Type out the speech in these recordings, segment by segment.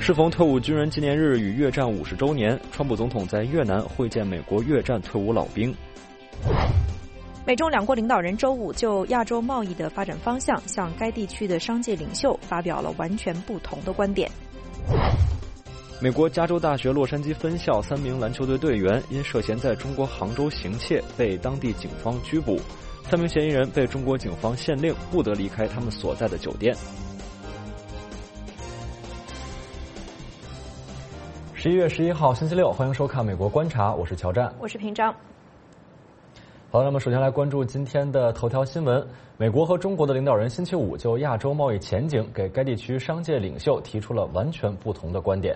适逢退伍军人纪念日与越战50周年，川普总统在越南会见美国越战退伍老兵。 美中两国领导人周五就亚洲贸易的发展方向向该地区的商界领袖发表了完全不同的观点。 美国加州大学洛杉矶分校3名篮球队队员因涉嫌在中国杭州行窃被当地警方拘捕，3名嫌疑人被中国警方限令不得离开他们所在的酒店。11月11号星期六，欢迎收看美国观察，我是乔战， 我是平章。 好，那么首先来关注今天的头条新闻。美国和中国的领导人星期五就亚洲贸易前景给该地区商界领袖提出了完全不同的观点。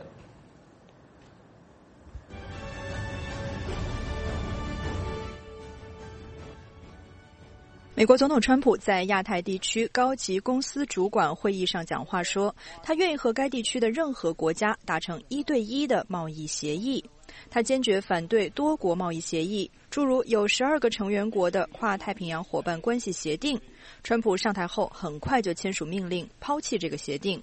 美国总统川普在亚太地区高级公司主管会议上讲话说，他愿意和该地区的任何国家达成1对1的贸易协议。他坚决反对多国贸易协议，诸如有12个成员国的跨太平洋伙伴关系协定。川普上台后很快就签署命令，抛弃这个协定。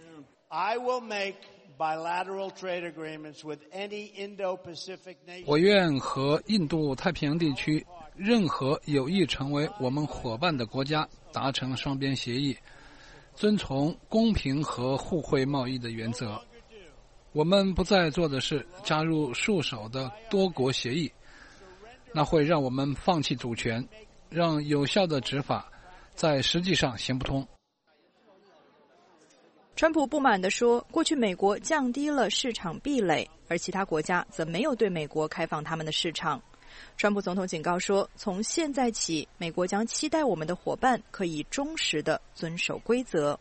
我愿和印度太平洋地区任何有意成为我们伙伴的国家达成双边协议，遵从公平和互惠贸易的原则。我们不再做的是加入束手的多国协议，那会让我们放弃主权，让有效的执法在实际上行不通。 川普不满地说，过去美国降低了市场壁垒，而其他国家则没有对美国开放他们的市场。川普总统警告说，从现在起，美国将期待我们的伙伴可以忠实地遵守规则。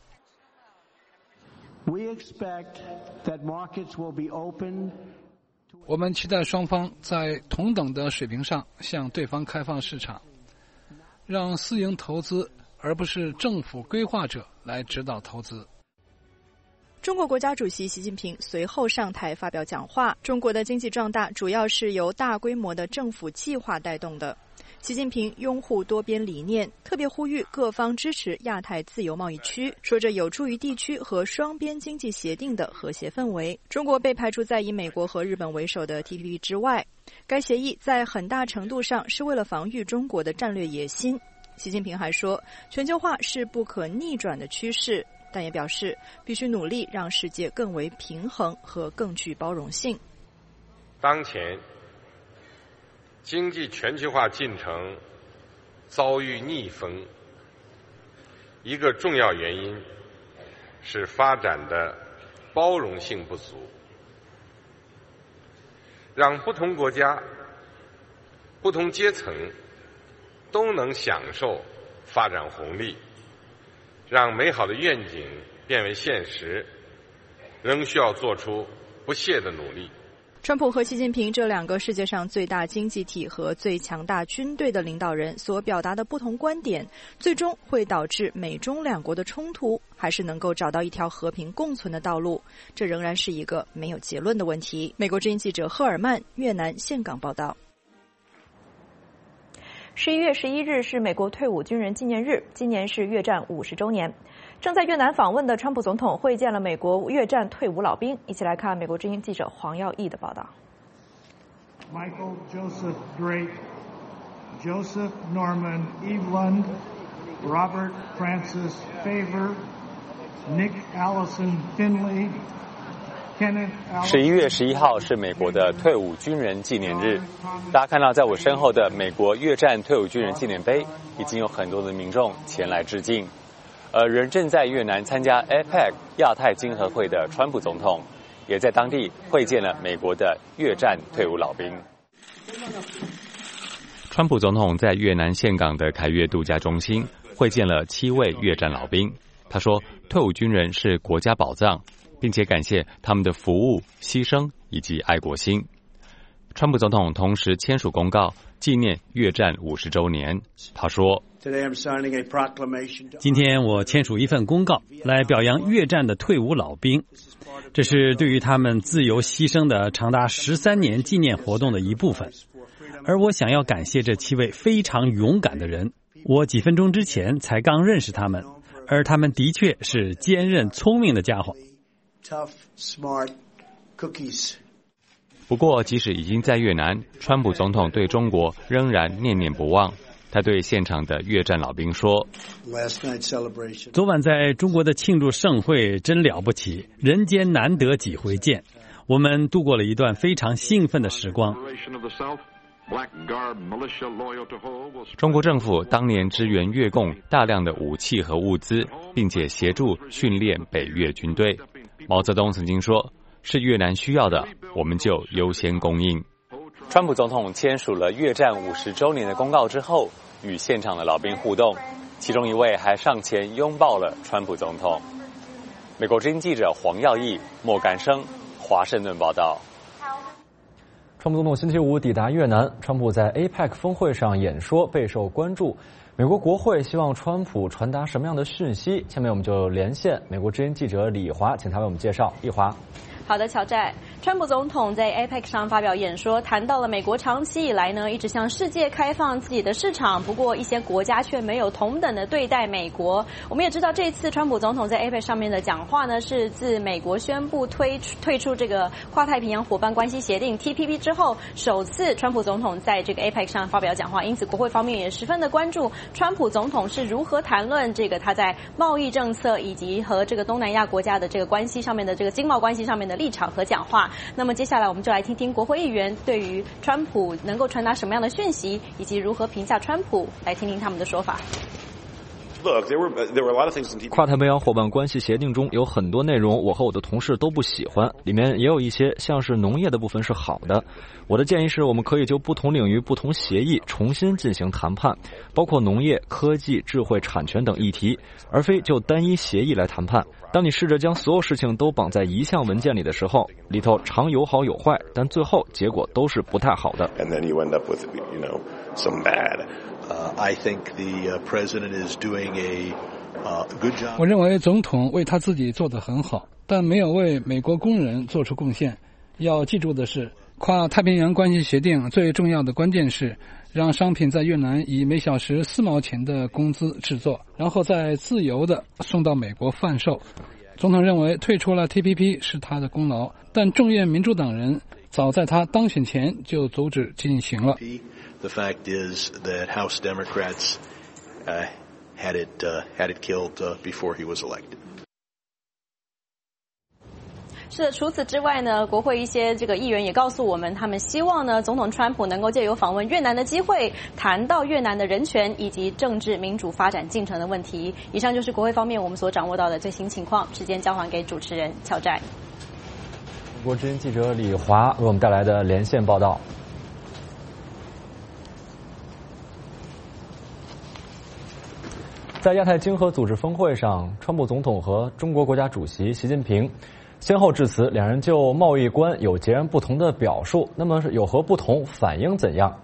我们期待双方在同等的水平上向对方开放市场，让私营投资而不是政府规划者来指导投资。 中国国家主席习近平随后上台发表讲话，中国的经济壮大主要是由大规模的政府计划带动的。习近平拥护多边理念，特别呼吁各方支持亚太自由贸易区，说这有助于地区和双边经济协定的和谐氛围。中国被排除在以美国和日本为首的 TPP 之外，该协议在很大程度上是为了防御中国的战略野心。习近平还说，全球化是不可逆转的趋势，但也表示必须努力让世界更为平衡和更具包容性。 当前经济全球化进程遭遇逆风，一个重要原因是发展的包容性不足，让不同国家、不同阶层都能享受发展红利，让美好的愿景变为现实，仍需要做出不懈的努力。 川普和习近平这两个世界上最大经济体和最强大军队的领导人所表达的不同观点，最终会导致美中两国的冲突，还是能够找到一条和平共存的道路？这仍然是一个没有结论的问题。美国之音记者赫尔曼，越南岘港报道。11月11日是美国退伍军人纪念日，今年是越战50周年。正在越南访问的川普总统会见了美国越战退伍老兵，一起来看美国之音记者黄耀义的报道。 Michael Joseph Drake, Joseph Norman Evelyn, Robert Francis Favor, Nick Allison Finley, Kenneth Allison。 11月11号是美国的退伍军人纪念日，大家看到在我身后的美国越战退伍军人纪念碑，已经有很多的民众前来致敬。人正在越南参加 APEC 亚太经合会的川普总统，也在当地会见了美国的越战退伍老兵。川普总统在越南岘港的凯悦度假中心会见了7位越战老兵。他说，退伍军人是国家宝藏，并且感谢他们的服务、牺牲以及爱国心。川普总统同时签署公告，纪念越战50周年。他说， 今天我签署一份公告，来表扬越战的退伍老兵。这是对于他们自由牺牲的长达13年纪念活动的一部分。而我想要感谢这7位非常勇敢的人。我几分钟之前才刚认识他们，而他们的确是坚韧聪明的家伙。 tough, smart cookies. 不过，即使已经在越南，川普总统对中国仍然念念不忘。他对现场的越战老兵说：“ 昨晚在中国的庆祝盛会真了不起，人间难得几回见。我们度过了一段非常兴奋的时光。” 中国政府当年支援越共大量的武器和物资，并且协助训练北越军队。毛泽东曾经说：“是越南需要的，我们就优先供应。”川普总统签署了越战50周年的公告之后，与现场的老兵互动，其中一位还上前拥抱了川普总统。美国之音记者黄耀义、莫干生，华盛顿报道。 川普总统星期五抵达越南，川普在 APEC 峰会上演说备受关注。美国国会希望川普传达什么样的讯息？下面我们就连线美国之音记者李华，请他为我们介绍。李华。 好的，乔寨。川普总统在 APEC 上发表演说，谈到了美国长期以来呢一直向世界开放自己的市场，不过一些国家却没有同等的对待美国。我们也知道，这次川普总统在 APEC 上面的讲话呢，是自美国宣布退出这个跨太平洋伙伴关系协定 TPP 之后，首次川普总统在这个 APEC 上发表讲话，因此国会方面也十分的关注川普总统是如何谈论这个他在贸易政策以及和这个东南亚国家的这个关系上面的这个经贸关系上面的立场和讲话。那么接下来我们就来听听国会议员对于川普能够传达什么样的讯息，以及如何评价川普，来听听他们的说法。 跨太平洋伙伴关系协定中有很多内容我和我的同事都不喜欢，里面也有一些像是农业的部分是好的。我的建议是我们可以就不同领域不同协议重新进行谈判，包括农业、科技、智慧产权等议题，而非就单一协议来谈判。当你试着将所有事情都绑在一项文件里的时候，里头常有好有坏，但最后结果都是不太好的。 I think the president is doing a good job. 我认为总统为他自己做得很好，但没有为美国工人做出贡献。要记住的是，跨太平洋关系协定最重要的关键是让商品在越南以每小时4毛钱的工资制作，然后再自由地送到美国贩售。总统认为退出了 TPP 是他的功劳，但众院民主党人早在他当选前就阻止进行了。 The fact is that House Democrats had it killed before he was elected. 是的，除此之外呢，国会一些这个议员也告诉我们，他们希望呢，总统川普能够借由访问越南的机会，谈到越南的人权以及政治民主发展进程的问题。以上就是国会方面我们所掌握到的最新情况。时间交还给主持人乔寨。 中国之音记者李华为我们带来的连线报道。在亚太经合组织峰会上，川普总统和中国国家主席习近平先后致辞，两人就贸易观有截然不同的表述。那么有何不同？反应怎样？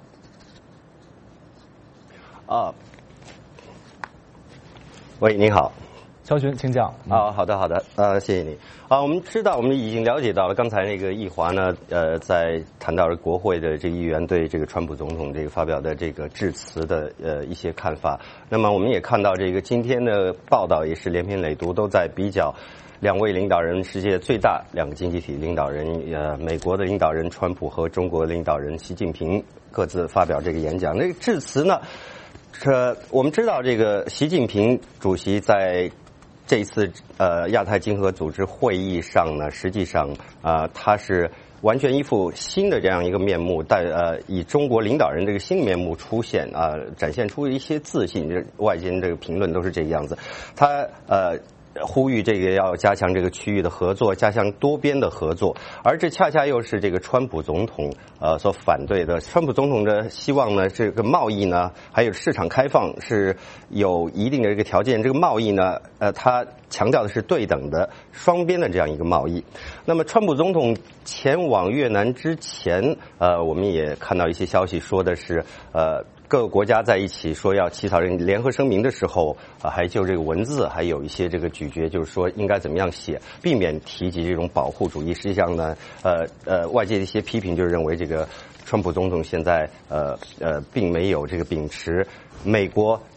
喂，你好。 肖军，请讲。 好的，谢谢你。我们知道，我们已经了解到了，刚才那个易华呢，在谈到了国会的这个议员对这个川普总统这个发表的这个致辞的一些看法。那么我们也看到这个今天的报道也是连篇累牍，都在比较两位领导人，世界最大两个经济体领导人，美国的领导人川普和中国领导人习近平各自发表这个演讲。那个致辞呢，我们知道这个习近平主席在这一次亚太经合组织会议上呢，实际上他是完全一副新的这样一个面目，以中国领导人这个新面目出现展现出一些自信。外间这个评论都是这个样子。他呼吁这个要加强这个区域的合作，加强多边的合作，而这恰恰又是这个川普总统所反对的。川普总统的希望呢，这个贸易呢，还有市场开放是有一定的这个条件。这个贸易呢，他强调的是对等的双边的这样一个贸易。那么川普总统前往越南之前，我们也看到一些消息说的是各个国家在一起说要起草联合声明的时候，还就这个文字还有一些这个咀嚼，就是说应该怎么样写，避免提及这种保护主义。实际上呢，外界的一些批评就是认为这个川普总统现在并没有这个秉持美国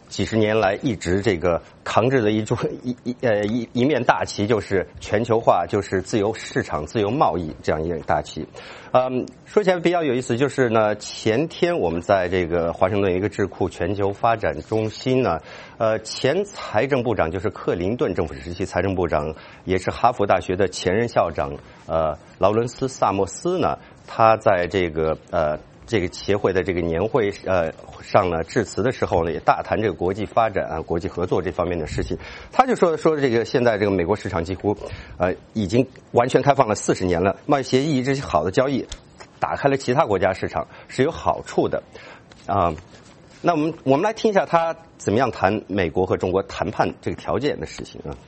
几十年来一直这个扛着的一面大旗，就是全球化，就是自由市场、自由贸易这样一面大旗。说起来比较有意思，就是呢，前天我们在这个华盛顿一个智库全球发展中心呢，前财政部长就是克林顿政府时期财政部长，也是哈佛大学的前任校长劳伦斯·萨默斯呢，他在这个协会的这个年会上呢致辞的时候呢，也大谈这个国际发展国际合作这方面的事情。他就说这个现在这个美国市场几乎已经完全开放了40年了，贸易协议这些好的交易打开了其他国家市场是有好处的那我们来听一下他怎么样谈美国和中国谈判这个条件的事情啊。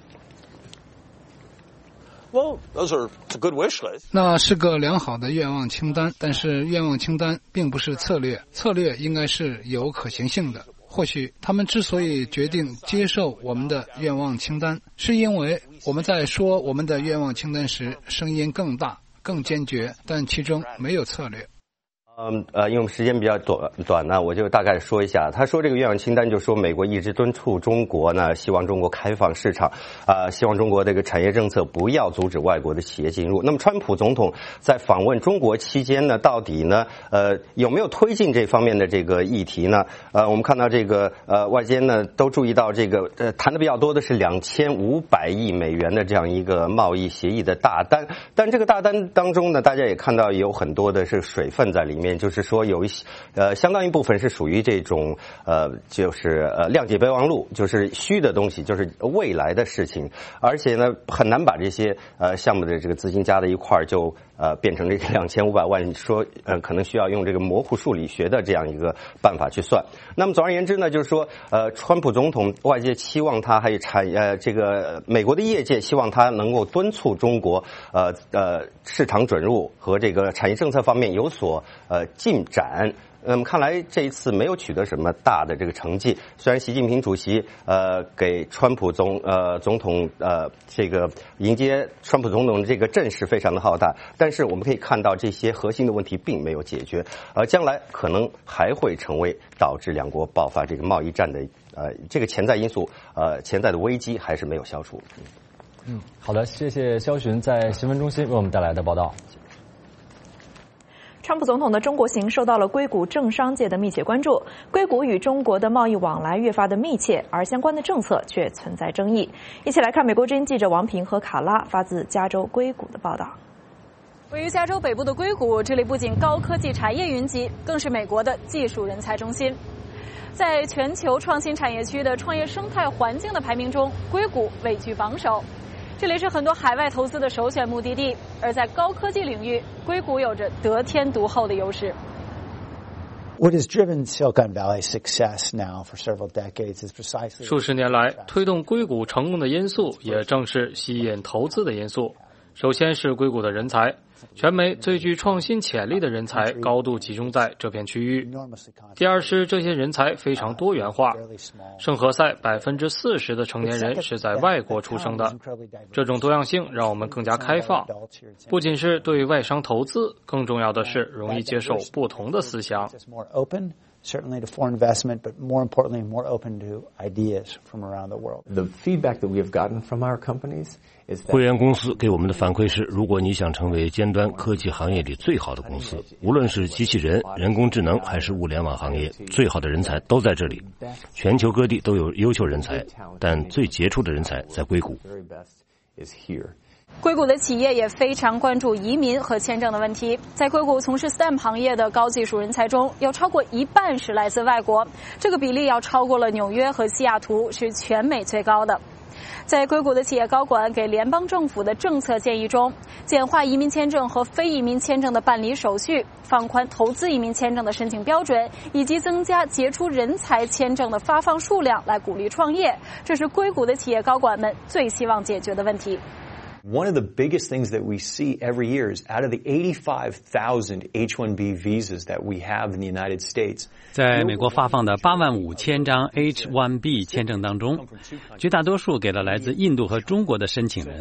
那是个良好的愿望清单，但是愿望清单并不是策略，策略应该是有可行性的。或许他们之所以决定接受我们的愿望清单，是因为我们在说我们的愿望清单时声音更大、更坚决，但其中没有策略。 因为我们时间比较短呢，我就大概说一下。他说这个愿望清单就说美国一直敦促中国呢，希望中国开放市场希望中国这个产业政策不要阻止外国的企业进入。那么川普总统在访问中国期间呢，到底呢有没有推进这方面的这个议题呢？我们看到这个外间呢都注意到这个谈的比较多的是2500亿美元的这样一个贸易协议的大单，但这个大单当中呢，大家也看到有很多的是水分在里面。就是说有一些相当一部分是属于这种就是谅解备忘录，就是虚的东西，就是未来的事情，而且呢很难把这些项目的这个资金加在一块儿就变成这个2500万，说可能需要用这个模糊数理学的这样一个办法去算。那么总而言之呢，就是说川普总统外界期望他，还有这个美国的业界希望他能够敦促中国市场准入和这个产业政策方面有所进展。那么看来这一次没有取得什么大的这个成绩。虽然习近平主席给川普总统这个迎接川普总统的这个阵势非常的浩大，但是我们可以看到这些核心的问题并没有解决，将来可能还会成为导致两国爆发这个贸易战的这个潜在因素，潜在的危机还是没有消除。 好的，谢谢肖寻在新闻中心为我们带来的报道。 川普总统的中国行受到了硅谷政商界的密切关注，硅谷与中国的贸易往来越发的密切，而相关的政策却存在争议。一起来看美国之音记者王平和卡拉发自加州硅谷的报道。 位于加州北部的硅谷，这里不仅高科技产业云集，更是美国的技术人才中心。在全球创新产业区的创业生态环境的排名中，硅谷位居榜首。这里是很多海外投资的首选目的地，而在高科技领域，硅谷有着得天独厚的优势。 What has driven Silicon Valley's success now for several decades is precisely 数十年来推动硅谷成功的因素，也正是吸引投资的因素。首先是硅谷的人才，全美最具创新潜力的人才高度集中在这片区域。第二是这些人才非常多元化，圣何塞40%的成年人是在外国出生的，这种多样性让我们更加开放，不仅是对外商投资，更重要的是容易接受不同的思想。 Certainly to foreign investment, but more importantly, more open to ideas from around the world. The feedback that we have gotten from our companies is that 会员公司给我们的反馈是，如果你想成为尖端科技行业里最好的公司，无论是机器人、人工智能还是物联网行业，最好的人才都在这里。全球各地都有优秀人才，但最杰出的人才在硅谷。 硅谷的企业也非常关注移民和签证的问题。在硅谷从事 STEM 行业的高技术人才中，有超过一半是来自外国，这个比例要超过了纽约和西雅图，是全美最高的。在硅谷的企业高管给联邦政府的政策建议中，简化移民签证和非移民签证的办理手续，放宽投资移民签证的申请标准，以及增加杰出人才签证的发放数量来鼓励创业，这是硅谷的企业高管们最希望解决的问题。 One of the biggest things that we see every year is out of the 85,000 H-1B visas that we have in the United States. 在美国发放的85000张 H-1B 签证当中，绝大多数给了来自印度和中国的申请人。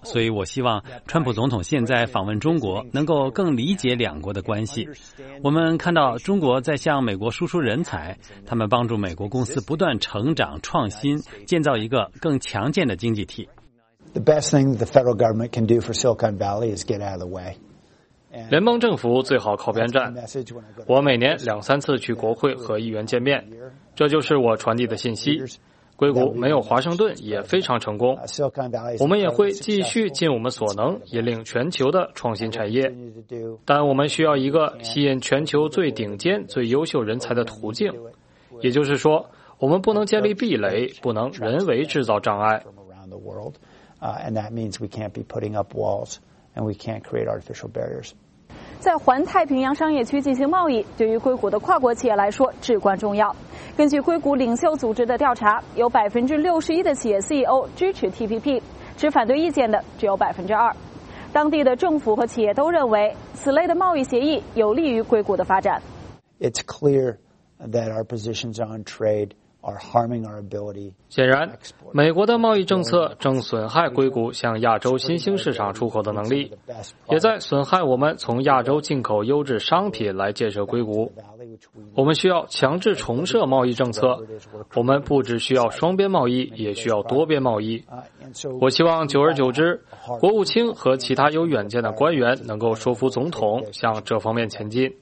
所以我希望川普总统现在访问中国能够更理解两国的关系。我们看到中国在向美国输出人才，他们帮助美国公司不断成长创新，建造一个更强健的经济体。 The best thing the federal government can do for Silicon Valley is get out of the way. 联邦政府最好靠边站。我每年2-3次去国会和议员见面，这就是我传递的信息。硅谷没有华盛顿也非常成功，我们也会继续尽我们所能引领全球的创新产业，但我们需要一个吸引全球最顶尖最优秀人才的途径，也就是说我们不能建立壁垒，不能人为制造障碍。 And that means we can't be putting up walls and we can't create artificial barriers. 在环太平洋商业区进行贸易，对于硅谷的跨国企业来说至关重要。根据硅谷领袖组织的调查，有61%的企业 CEO 支持 TPP， 持反对意见的只有2%。当地的政府和企业都认为，此类的贸易协议有利于硅谷的发展。 It's clear that our positions on trade are harming our ability. 显然，美国的贸易政策正损害硅谷向亚洲新兴市场出口的能力，也在损害我们从亚洲进口优质商品来建设硅谷。我们需要强制重设贸易政策，我们不只需要双边贸易，也需要多边贸易。我希望久而久之，国务卿和其他有远见的官员能够说服总统向这方面前进。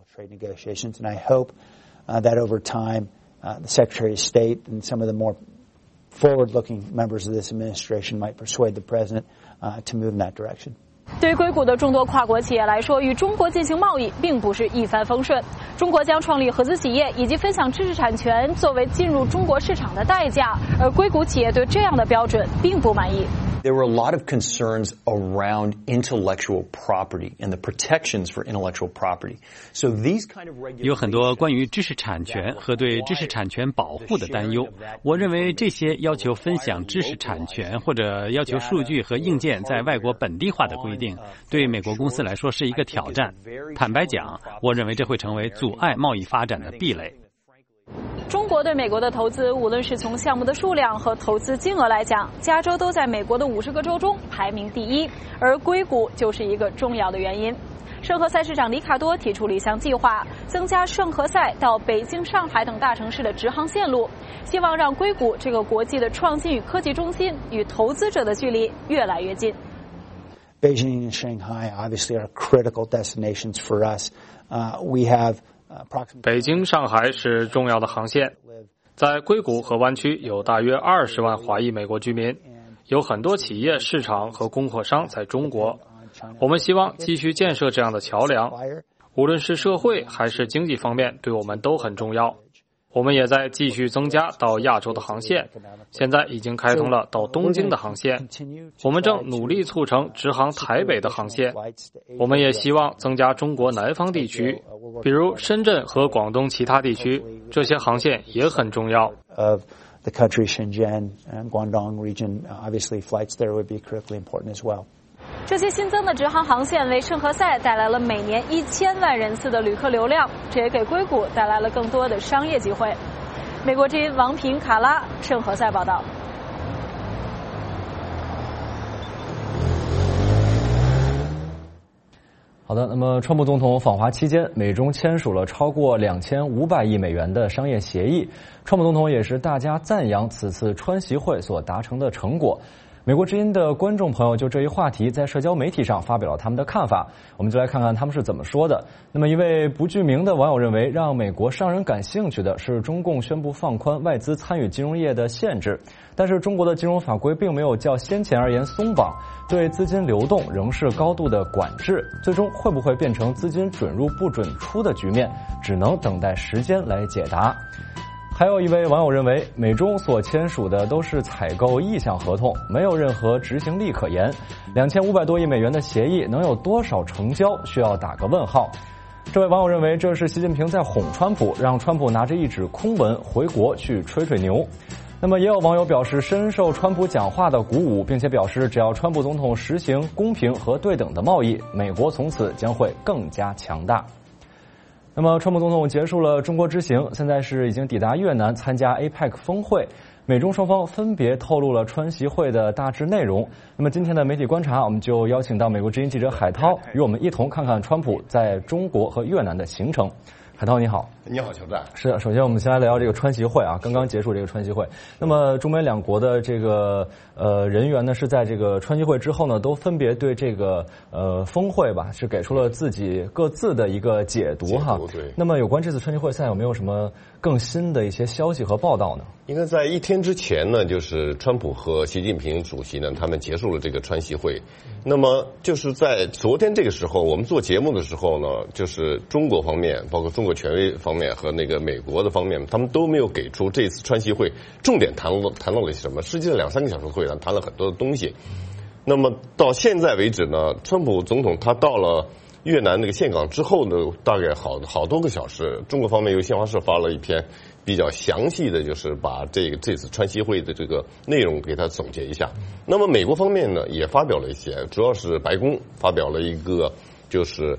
That over time, the Secretary of State and some of the more forward-looking members of this administration might persuade the President to move in that direction. 对于硅谷的众多跨国企业来说，与中国进行贸易并不是一帆风顺。中国将创立合资企业以及分享知识产权作为进入中国市场的代价，而硅谷企业对这样的标准并不满意。 There were a lot of concerns around intellectual property and the protections for intellectual property. So these kind of regulations 有很多关于知识产权和对知识产权保护的担忧。我认为这些要求分享知识产权或者要求数据和硬件在外国本地化的规定，对美国公司来说是一个挑战。坦白讲，我认为这会成为阻碍贸易发展的壁垒。 中国对美国的投资，无论是从项目的数量和投资金额来讲，加州都在美国的50个州中排名第1，而硅谷就是一个重要的原因。圣何塞市长里卡多提出了一项计划，增加圣何塞到北京、上海等大城市的直航线路，希望让硅谷这个国际的创新与科技中心与投资者的距离越来越近。 Beijing and Shanghai obviously are critical destinations for us. We have 北京、上海是重要的航线，在硅谷和湾区有大约20万华裔美国居民，有很多企业、市场和供货商在中国。我们希望继续建设这样的桥梁，无论是社会还是经济方面，对我们都很重要。我们也在继续增加到亚洲的航线，现在已经开通了到东京的航线。我们正努力促成直航台北的航线。我们也希望增加中国南方地区，比如深圳和广东其他地区，这些航线也很重要。 The country Shenzhen and Guangdong region, obviously flights there would be critically important as well. 这些新增的直航航线为圣何塞带来了每年1000万人次的旅客流量，这也给硅谷带来了更多的商业机会。美国之音王平、卡拉，圣何塞报道。 好的，那么川普总统访华期间，美中签署了超过2500亿美元的商业协议。川普总统也是大加赞扬此次川习会所达成的成果。美国之音的观众朋友就这一话题在社交媒体上发表了他们的看法，我们就来看看他们是怎么说的。那么一位不具名的网友认为，让美国商人感兴趣的是中共宣布放宽外资参与金融业的限制，但是中国的金融法规并没有较先前而言松绑，对资金流动仍是高度的管制，最终会不会变成资金准入不准出的局面，只能等待时间来解答。还有一位网友认为，美中所签署的都是采购意向合同，没有任何执行力可言。2500多亿美元的协议能有多少成交，需要打个问号。这位网友认为，这是习近平在哄川普，让川普拿着一纸空文回国去吹吹牛。那么也有网友表示深受川普讲话的鼓舞，并且表示只要川普总统实行公平和对等的贸易，美国从此将会更加强大。那么川普总统结束了中国之行，现在是已经抵达越南参加 APEC 峰会。 美中双方分别透露了川习会的大致内容。那么今天的媒体观察，我们就邀请到美国之音记者海涛，与我们一同看看川普在中国和越南的行程。海涛你好。 你好，邱战。 是的，首先我们先来聊这个川习会啊，刚刚结束这个川习会。那么中美两国的这个人员呢，是在这个川习会之后呢，都分别对这个峰会吧，是给出了自己各自的一个解读哈。 对。 那么有关这次川习会，现在有没有什么更新的一些消息和报道呢？ 应该在一天之前呢，就是川普和习近平主席呢，他们结束了这个川习会。那么就是在昨天这个时候，我们做节目的时候呢，就是中国方面，包括中国权威方面和那个美国的方面，他们都没有给出这次川习会重点谈到了什么。实际上2-3个小时的会谈谈了很多的东西。那么到现在为止呢，川普总统他到了越南那个岘港之后呢，大概好多个小时，中国方面由新华社发了一篇比较详细的，就是把这次川习会的这个内容给他总结一下。那么美国方面呢也发表了一些，主要是白宫发表了一个就是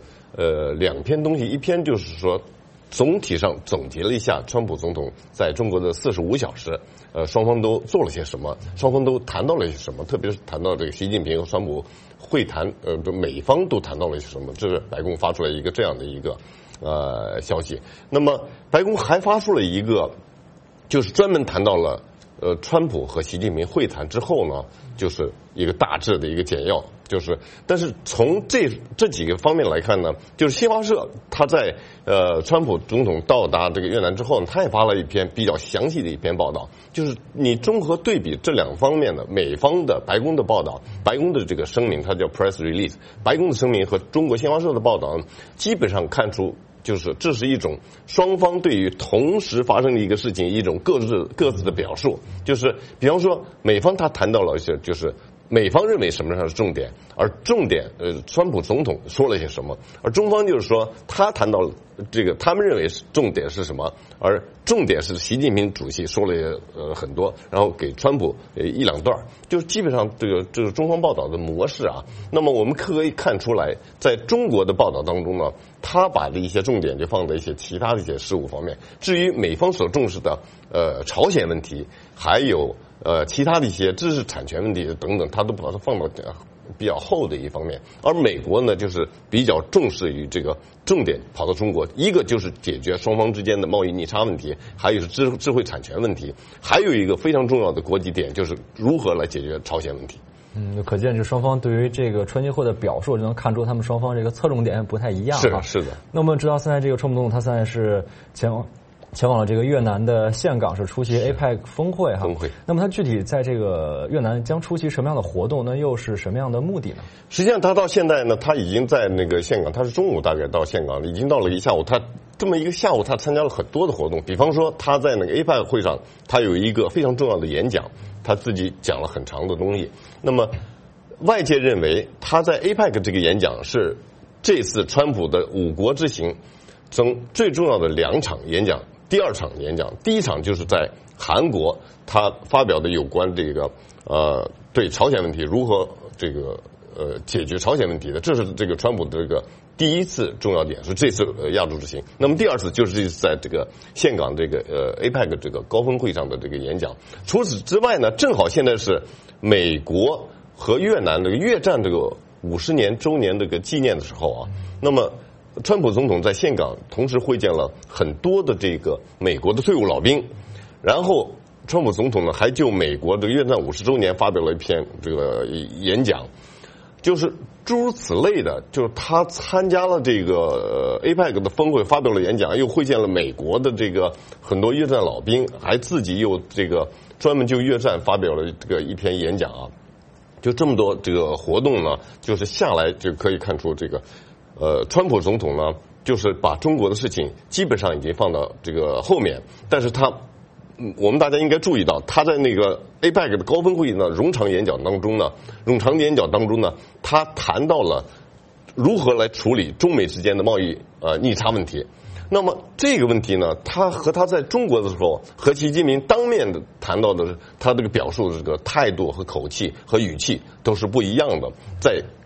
2篇东西，一篇就是说总体上总结了一下川普总统在中国的45小时，双方都做了些什么，双方都谈到了些什么，特别是谈到这个习近平和川普会谈，美方都谈到了些什么，这是白宫发出来一个这样的一个消息。那么白宫还发出了一个，就是专门谈到了川普和习近平会谈之后呢，就是一个大致的一个简要，就是但是从这几个方面来看呢，就是新华社他在川普总统到达这个越南之后呢，他也发了一篇比较详细的一篇报道，就是你综合对比这2方面的美方的白宫的报道，白宫的这个声明，它叫 press release， 白宫的声明和中国新华社的报道，基本上看出就是这是一种双方对于同时发生的一个事情一种各自的表述，就是比方说美方他谈到了一些，就是美方认为什么是重点，而重点川普总统说了些什么，而中方就是说他谈到了这个他们认为重点是什么，而重点是习近平主席说了很多，然后给川普1-2段，就是基本上这个中方报道的模式啊。那么我们可以看出来，在中国的报道当中呢，他把的一些重点就放在一些其他的一些事务方面，至于美方所重视的朝鲜问题，还有其他的一些知识产权问题等等，他都把它放到比较后的一方面。而美国呢，就是比较重视于这个重点跑到中国，一个就是解决双方之间的贸易逆差问题，还有是智慧产权问题，还有一个非常重要的国际点就是如何来解决朝鲜问题。 可见这双方对于这个川习会的表述，就能看出他们双方这个侧重点不太一样。 是的。 那我们知道现在这个川普总统他现在是前往了这个越南的岘港，是出席 APEC 峰会哈。那么他具体在这个越南将出席什么样的活动呢？又是什么样的目的呢？ 实际上他到现在呢，他已经在那个岘港，他是中午大概到岘港，已经到了一下午。他这么一个下午，他参加了很多的活动，比方说他在那个 APEC 会上，他有一个非常重要的演讲，他自己讲了很长的东西。那么外界认为他在 APEC 这个演讲是这次川普的5国之行中最重要的2场演讲。第2场演讲，第1场就是在韩国，他发表的有关这个对朝鲜问题如何这个解决朝鲜问题的，这是这个川普的这个第1次重要点，是这次亚洲之行。那么第2次就是在这个岘港这个APEC 这个高峰会上的这个演讲。除此之外呢，正好现在是美国和越南这个越战这个50周年这个纪念的时候啊，那么川普总统在岘港同时会见了很多的这个美国的退伍老兵，然后川普总统呢还就美国的越战50周年发表了一篇这个演讲，就是诸如此类的，就是他参加了这个APEC 的峰会，发表了演讲，又会见了美国的这个很多越战老兵，还自己又这个专门就越战发表了这个一篇演讲啊。就这么多这个活动呢，就是下来就可以看出这个川普总统呢，就是把中国的事情基本上已经放到这个后面，但是我们大家应该注意到，他在那个 APEC 的高峰会议呢，冗长演讲当中呢，他谈到了如何来处理中美之间的贸易逆差问题。那么这个问题呢，他和他在中国的时候和习近平当面的谈到的，他这个表述的这个态度和口气和语气都是不一样的。在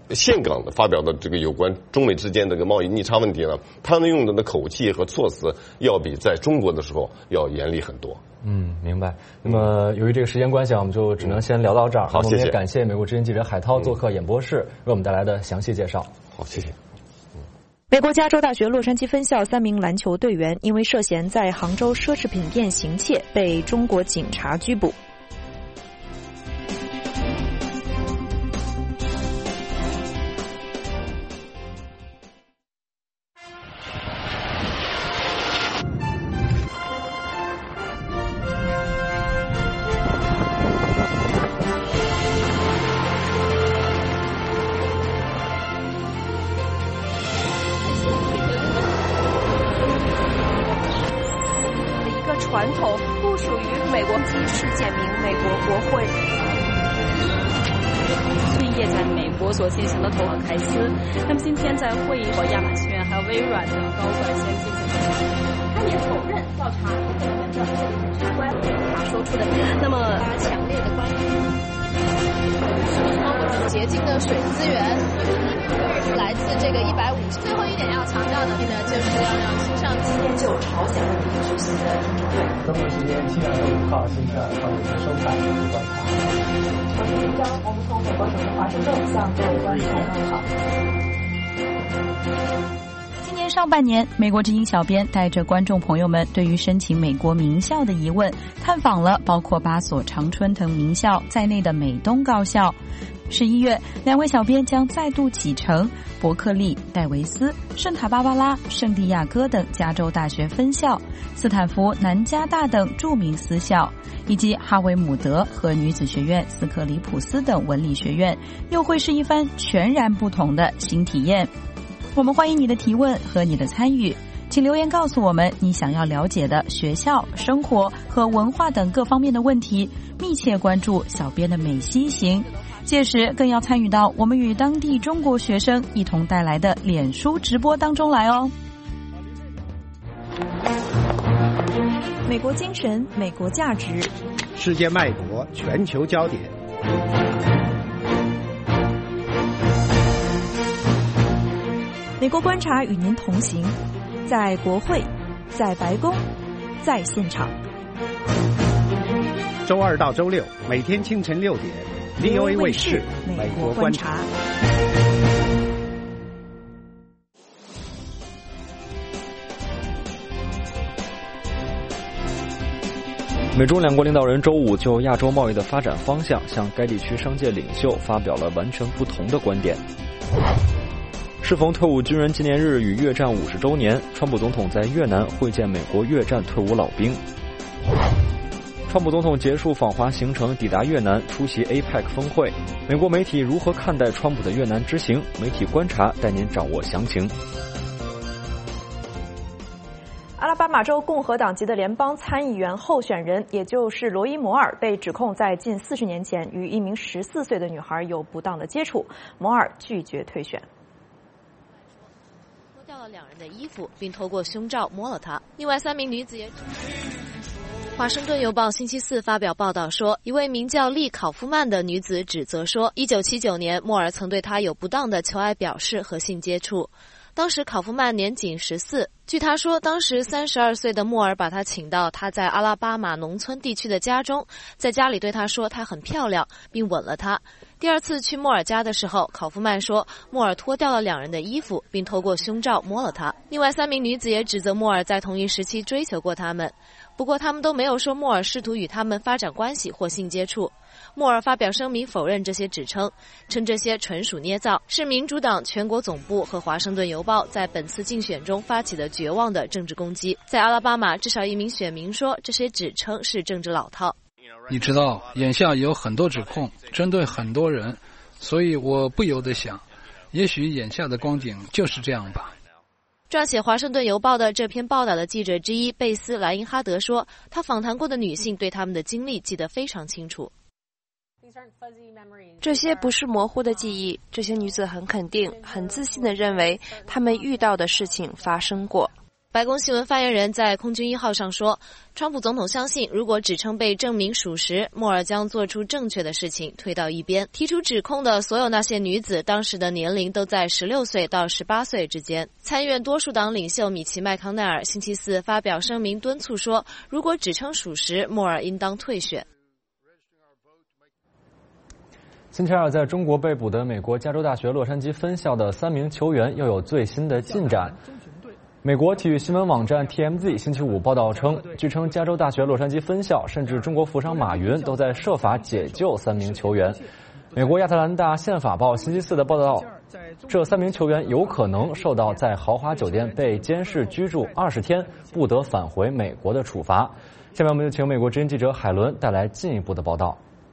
岘港的发表的这个有关中美之间这个贸易逆差问题呢，他们用的口气和措辞要比在中国的时候要严厉很多。 明白。那么由于这个时间关系我们就只能先聊到这儿。 好，谢谢。 我们也感谢美国之音记者海涛做客演播室，为我们带来的详细介绍。 好，谢谢。 美国加州大学洛杉矶分校3名篮球队员因为涉嫌在杭州奢侈品店行窃，被中国警察拘捕。 传统不属于美国基世界名美国国会。 业在美国所进行的投凯斯，那么今天在会议和亚马逊还有微软的高管先进行他也否认调查可能的这个检察官他说出的那么强烈的关于洁净的水资源来自这个150。最后一点要强调的呢，就是要让新上期间就朝鲜问题举行的中国队。 中国时间7月5号星期二上午收看观察。 我是林章，我们从美国首都华盛顿向各位观众问好。 今年上半年，美国之音小编带着观众朋友们对于申请美国名校的疑问，探访了包括8所常春藤名校在内的美东高校。11月，2位小编将再度启程伯克利、戴维斯、圣塔芭芭拉、圣地亚哥等加州大学分校，斯坦福、南加大等著名私校，以及哈维姆德和女子学院斯克里普斯等文理学院，又会是一番全然不同的新体验。我们欢迎你的提问和你的参与，请留言告诉我们你想要了解的学校、生活和文化等各方面的问题，密切关注小编的美西行。届时更要参与到我们与当地中国学生一同带来的脸书直播当中来哦。美国精神，美国价值， 世界脉搏，全球焦点。 美国观察与您同行，在国会，在白宫，在现场。 周2到周6，每天清晨6点。VOA 卫视美国观察。 美中两国领导人周5就亚洲贸易的发展方向向该地区商界领袖发表了完全不同的观点。适逢退伍军人纪念日与越战50周年，川普总统在越南会见美国越战退伍老兵。川普总统结束访华行程，抵达越南出席 APEC 峰会。美国媒体如何看待川普的越南之行？媒体观察带您掌握详情。 阿拉巴马州共和党籍的联邦参议员候选人，也就是罗伊·摩尔，被指控在近40年前与一名14岁的女孩有不当的接触。摩尔拒绝退选。 脱掉了2人的衣服，并透过胸罩摸了她。另外3名女子也。华盛顿邮报星期4发表报道说，一位名叫丽·考夫曼的女子指责说，1979年莫尔曾对她有不当的求爱表示和性接触。当时考夫曼年仅14。据他说，当时32岁的莫尔把她请到他在阿拉巴马农村地区的家中，在家里对她说她很漂亮，并吻了她。第2次去莫尔家的时候，考夫曼说莫尔脱掉了2人的衣服，并透过胸罩摸了她。另外3名女子也指责莫尔在同一时期追求过他们，不过他们都没有说莫尔试图与他们发展关系或性接触。莫尔发表声明否认这些指称，称这些纯属捏造，是民主党全国总部和华盛顿邮报在本次竞选中发起的绝望的政治攻击。在阿拉巴马，至少1名选民说这些指称是政治老套。 你知道，眼下有很多指控针对很多人，所以我不由得想，也许眼下的光景就是这样吧。 撰写《华盛顿邮报》的这篇报道的记者之一贝斯·莱因哈德说，他访谈过的女性对他们的经历记得非常清楚。 这些不是模糊的记忆，这些女子很肯定、很自信地认为她们遇到的事情发生过。 白宫新闻发言人在空军1号上说，川普总统相信，如果指称被证明属实，莫尔将做出正确的事情，推到一边。提出指控的所有那些女子当时的年龄都在16岁到18岁之间。参议院多数党领袖米奇·麦康奈尔星期四发表声明敦促说，如果指称属实，莫尔应当退选。 星期二，在中国被捕的美国加州大学洛杉矶分校的3名球员又有最新的进展。美国体育新闻网站 TMZ 星期五报道称，据称加州大学洛杉矶分校甚至中国富商马云都在设法解救3名球员。美国亚特兰大宪法报星期四的报道，这3名球员有可能受到在豪华酒店被监视居住20天，不得返回美国的处罚。下面我们就请美国之音记者海伦带来进一步的报道。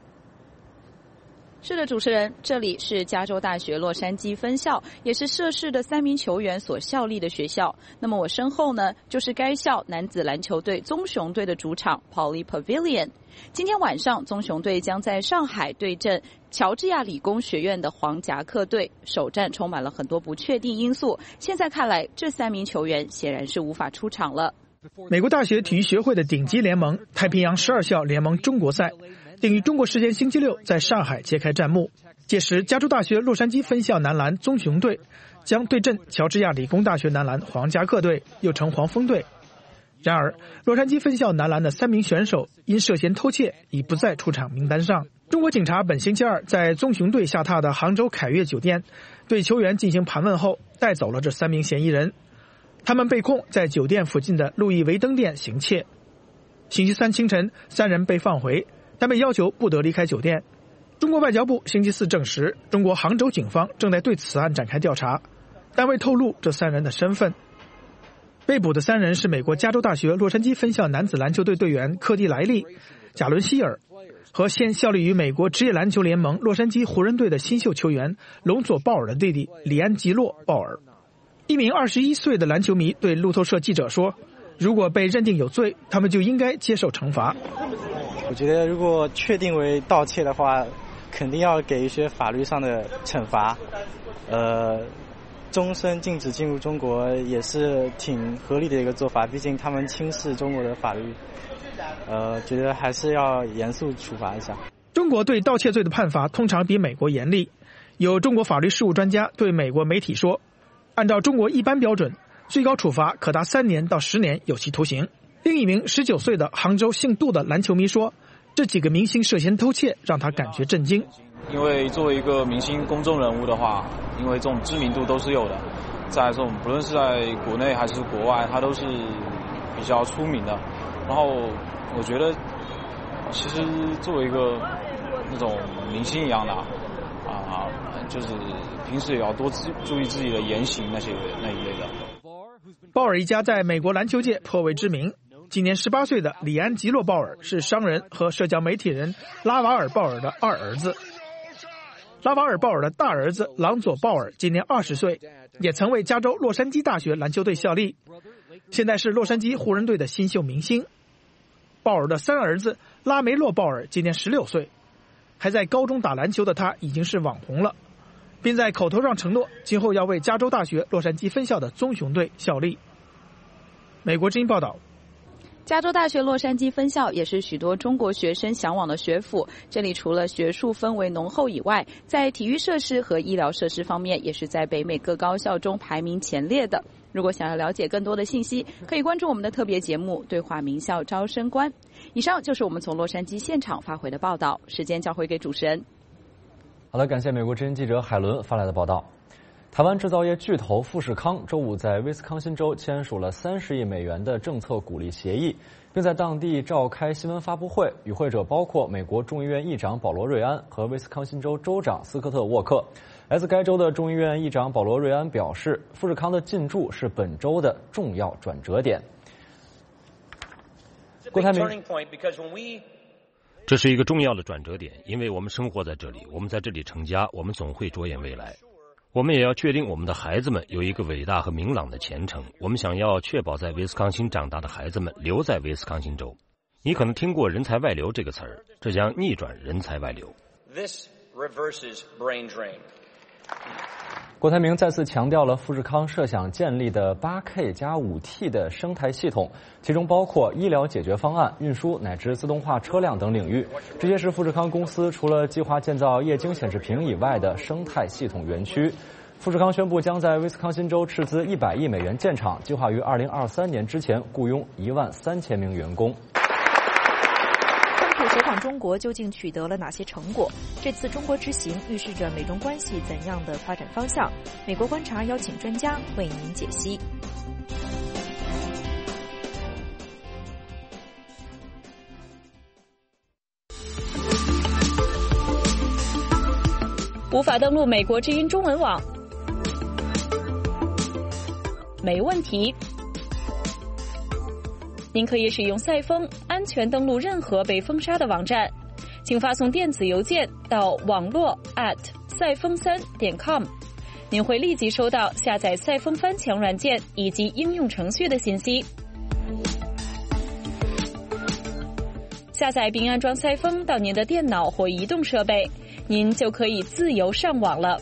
是的，主持人，这里是加州大学洛杉矶分校，也是涉事的3名球员所效力的学校。那么我身后呢，就是该校男子篮球队棕熊队的主场 Pauley Pavilion。今天晚上，棕熊队将在上海对阵乔治亚理工学院的黄夹克队，首战充满了很多不确定因素。现在看来，这3名球员显然是无法出场了。 美国大学体育协会的顶级联盟太平洋12校联盟中国赛定于中国时间星期六在上海揭开战幕。届时，加州大学洛杉矶分校男篮棕熊队将对阵乔治亚理工大学男篮黄夹克队，又称黄蜂队。然而，洛杉矶分校男篮的3名选手因涉嫌偷窃已不在出场名单上。中国警察本星期二在棕熊队下榻的杭州凯悦酒店对球员进行盘问后，带走了这3名嫌疑人。他们被控在酒店附近的路易威登店行窃。星期三清晨，3人被放回，但被要求不得离开酒店。中国外交部星期四证实，中国杭州警方正在对此案展开调查，但未透露这3人的身份。被捕的3人是美国加州大学洛杉矶分校男子篮球队队员科蒂·莱利、贾伦·希尔和现效力于美国职业篮球联盟洛杉矶湖人队的新秀球员隆佐·鲍尔的弟弟里安吉洛·鲍尔。一名21岁的篮球迷对路透社记者说，如果被认定有罪，他们就应该接受惩罚。 我觉得如果确定为盗窃的话，肯定要给一些法律上的惩罚。终身禁止进入中国也是挺合理的一个做法，毕竟他们轻视中国的法律。觉得还是要严肃处罚一下。 中国对盗窃罪的判罚通常比美国严厉。有中国法律事务专家对美国媒体说，按照中国一般标准，最高处罚可达3年到10年有期徒刑。另一名19岁的杭州姓杜的篮球迷说，这几个明星涉嫌偷窃让他感觉震惊。 因为作为一个明星公众人物的话，因为这种知名度都是有的，在这种不论是在国内还是国外，他都是比较出名的。然后我觉得其实作为一个那种明星一样的就是平时也要多注意自己的言行那一类的。 鲍尔一家在美国篮球界颇为知名。今年18岁的里安吉洛·鲍尔是商人和社交媒体人拉瓦尔·鲍尔的2儿子。拉瓦尔·鲍尔的大儿子朗佐·鲍尔今年20岁，也曾为加州洛杉矶大学篮球队效力，现在是洛杉矶湖人队的新秀明星。鲍尔的3儿子拉梅洛·鲍尔今年16岁，还在高中打篮球的他已经是网红了，并在口头上承诺今后要为加州大学洛杉矶分校的棕熊队效力。美国之音报道。 加州大学洛杉矶分校也是许多中国学生向往的学府，这里除了学术氛围浓厚以外，在体育设施和医疗设施方面也是在北美各高校中排名前列的。如果想要了解更多的信息，可以关注我们的特别节目《对话名校招生官》。以上就是我们从洛杉矶现场发回的报道，时间交回给主持人。 好的，感谢美国之音记者海伦发来的报道。台湾制造业巨头富士康周五在威斯康辛州签署了30亿美元的政策鼓励协议，并在当地召开新闻发布会，与会者包括美国众议院议长保罗·瑞安和威斯康辛州州长斯科特·沃克。来自该州的众议院议长保罗·瑞安表示，富士康的进驻是本周的重要转折点。郭台铭， 这是一个重要的转折点，因为我们生活在这里，我们在这里成家，我们总会着眼未来。我们也要确定我们的孩子们有一个伟大和明朗的前程。我们想要确保在威斯康星长大的孩子们留在威斯康星州。你可能听过人才外流这个词儿，这将逆转人才外流。 This reverses brain drain. 郭台铭再次强调了富士康设想建立的 8K 加 5T 的生态系统，其中包括医疗解决方案、运输乃至自动化车辆等领域。这些是富士康公司除了计划建造液晶显示屏以外的生态系统园区。富士康宣布将在威斯康辛州斥资100亿美元建厂，计划于2023年之前雇佣13000名员工。 首访中国究竟取得了哪些成果？这次中国之行预示着美中关系怎样的发展方向？美国观察邀请专家为您解析。 无法登录美国之音中文网？没问题。您可以使用赛风安全登录任何被封杀的网站，请发送电子邮件到网络@赛风3.com，您会立即收到下载赛风翻墙软件以及应用程序的信息。下载并安装赛风到您的电脑或移动设备，您就可以自由上网了。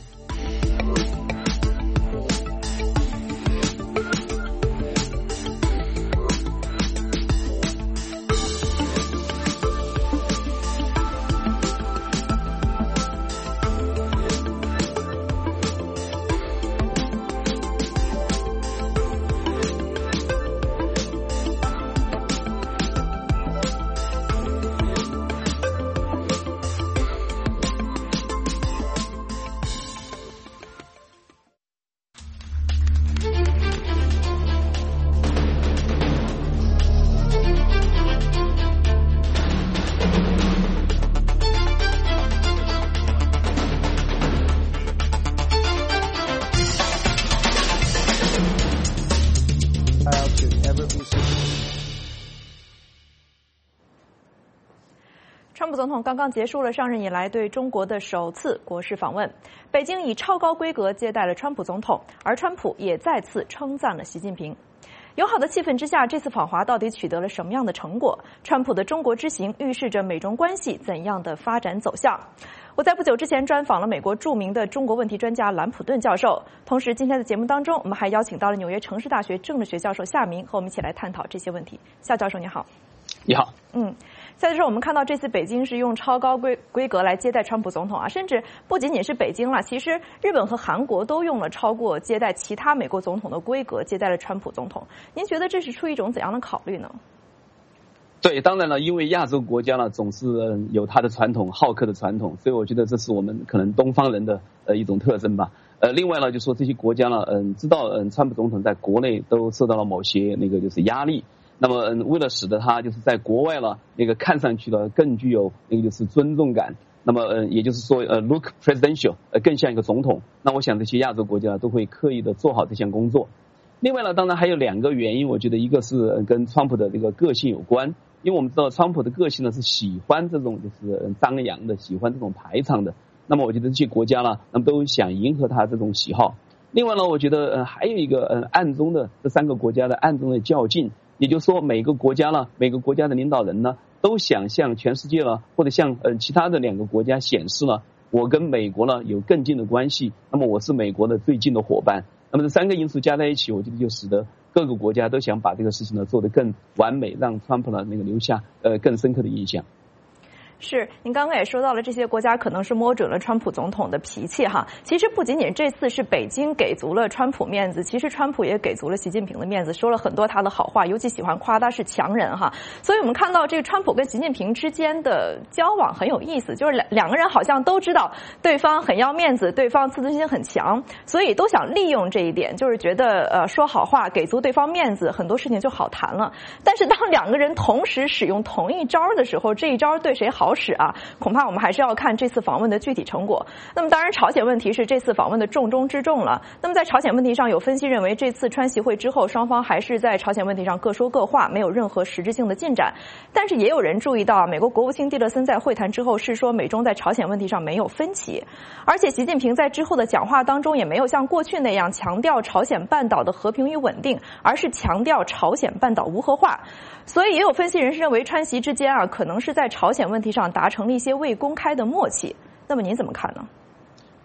川普总统刚刚结束了上任以来对中国的首次国事访问，北京以超高规格接待了川普总统，而川普也再次称赞了习近平。友好的气氛之下，这次访华到底取得了什么样的成果？川普的中国之行预示着美中关系怎样的发展走向？我在不久之前专访了美国著名的中国问题专家兰普顿教授，同时今天的节目当中，我们还邀请到了纽约城市大学政治学教授夏明和我们一起来探讨这些问题。夏教授你好。 你好。 夏教授，我们看到这次北京是用超高规格来接待川普总统啊，甚至不仅仅是北京了，其实日本和韩国都用了超过接待其他美国总统的规格接待了川普总统。您觉得这是出于一种怎样的考虑呢？ 对，当然了，因为亚洲国家呢总是有它的传统，好客的传统，所以我觉得这是我们可能东方人的一种特征吧。另外呢，就说这些国家呢，知道川普总统在国内都受到了某些就是压力。那么为了使得他就是在国外呢看上去呢更具有就是尊重感，那么也就是说look presidential， 更像一个总统。那我想这些亚洲国家都会刻意的做好这项工作。另外呢，当然还有两个原因，我觉得一个是跟川普的这个个性有关，因为我们知道川普的个性呢是喜欢这种就是张扬的，喜欢这种排场的。那么我觉得这些国家呢，那么都想迎合他这种喜好。另外呢，我觉得还有一个暗中的这三个国家的暗中的较劲。也就是说，每个国家的领导人呢，都想向全世界呢，或者向其他的两个国家显示呢，我跟美国呢有更近的关系，那么我是美国的最近的伙伴。那么这三个因素加在一起，我觉得就使得各个国家都想把这个事情呢做得更完美，让川普呢留下更深刻的印象。 是，您刚刚也说到了，这些国家可能是摸准了川普总统的脾气哈。其实不仅仅这次是北京给足了川普面子，其实川普也给足了习近平的面子，说了很多他的好话，尤其喜欢夸他是强人哈。所以我们看到这个川普跟习近平之间的交往很有意思，就是两个人好像都知道对方很要面子，对方自尊心很强，所以都想利用这一点，就是觉得说好话，给足对方面子，很多事情就好谈了。但是当两个人同时使用同一招的时候，这一招对谁好使啊，恐怕我们还是要看这次访问的具体成果。那么当然朝鲜问题是这次访问的重中之重了。那么在朝鲜问题上，有分析认为这次川习会之后，双方还是在朝鲜问题上各说各话，没有任何实质性的进展。但是也有人注意到，美国国务卿蒂勒森在会谈之后是说美中在朝鲜问题上没有分歧，而且习近平在之后的讲话当中也没有像过去那样强调朝鲜半岛的和平与稳定，而是强调朝鲜半岛无核化。所以也有分析人士认为川习之间可能是在朝鲜问题上达成了一些未公开的默契。那么您怎么看呢？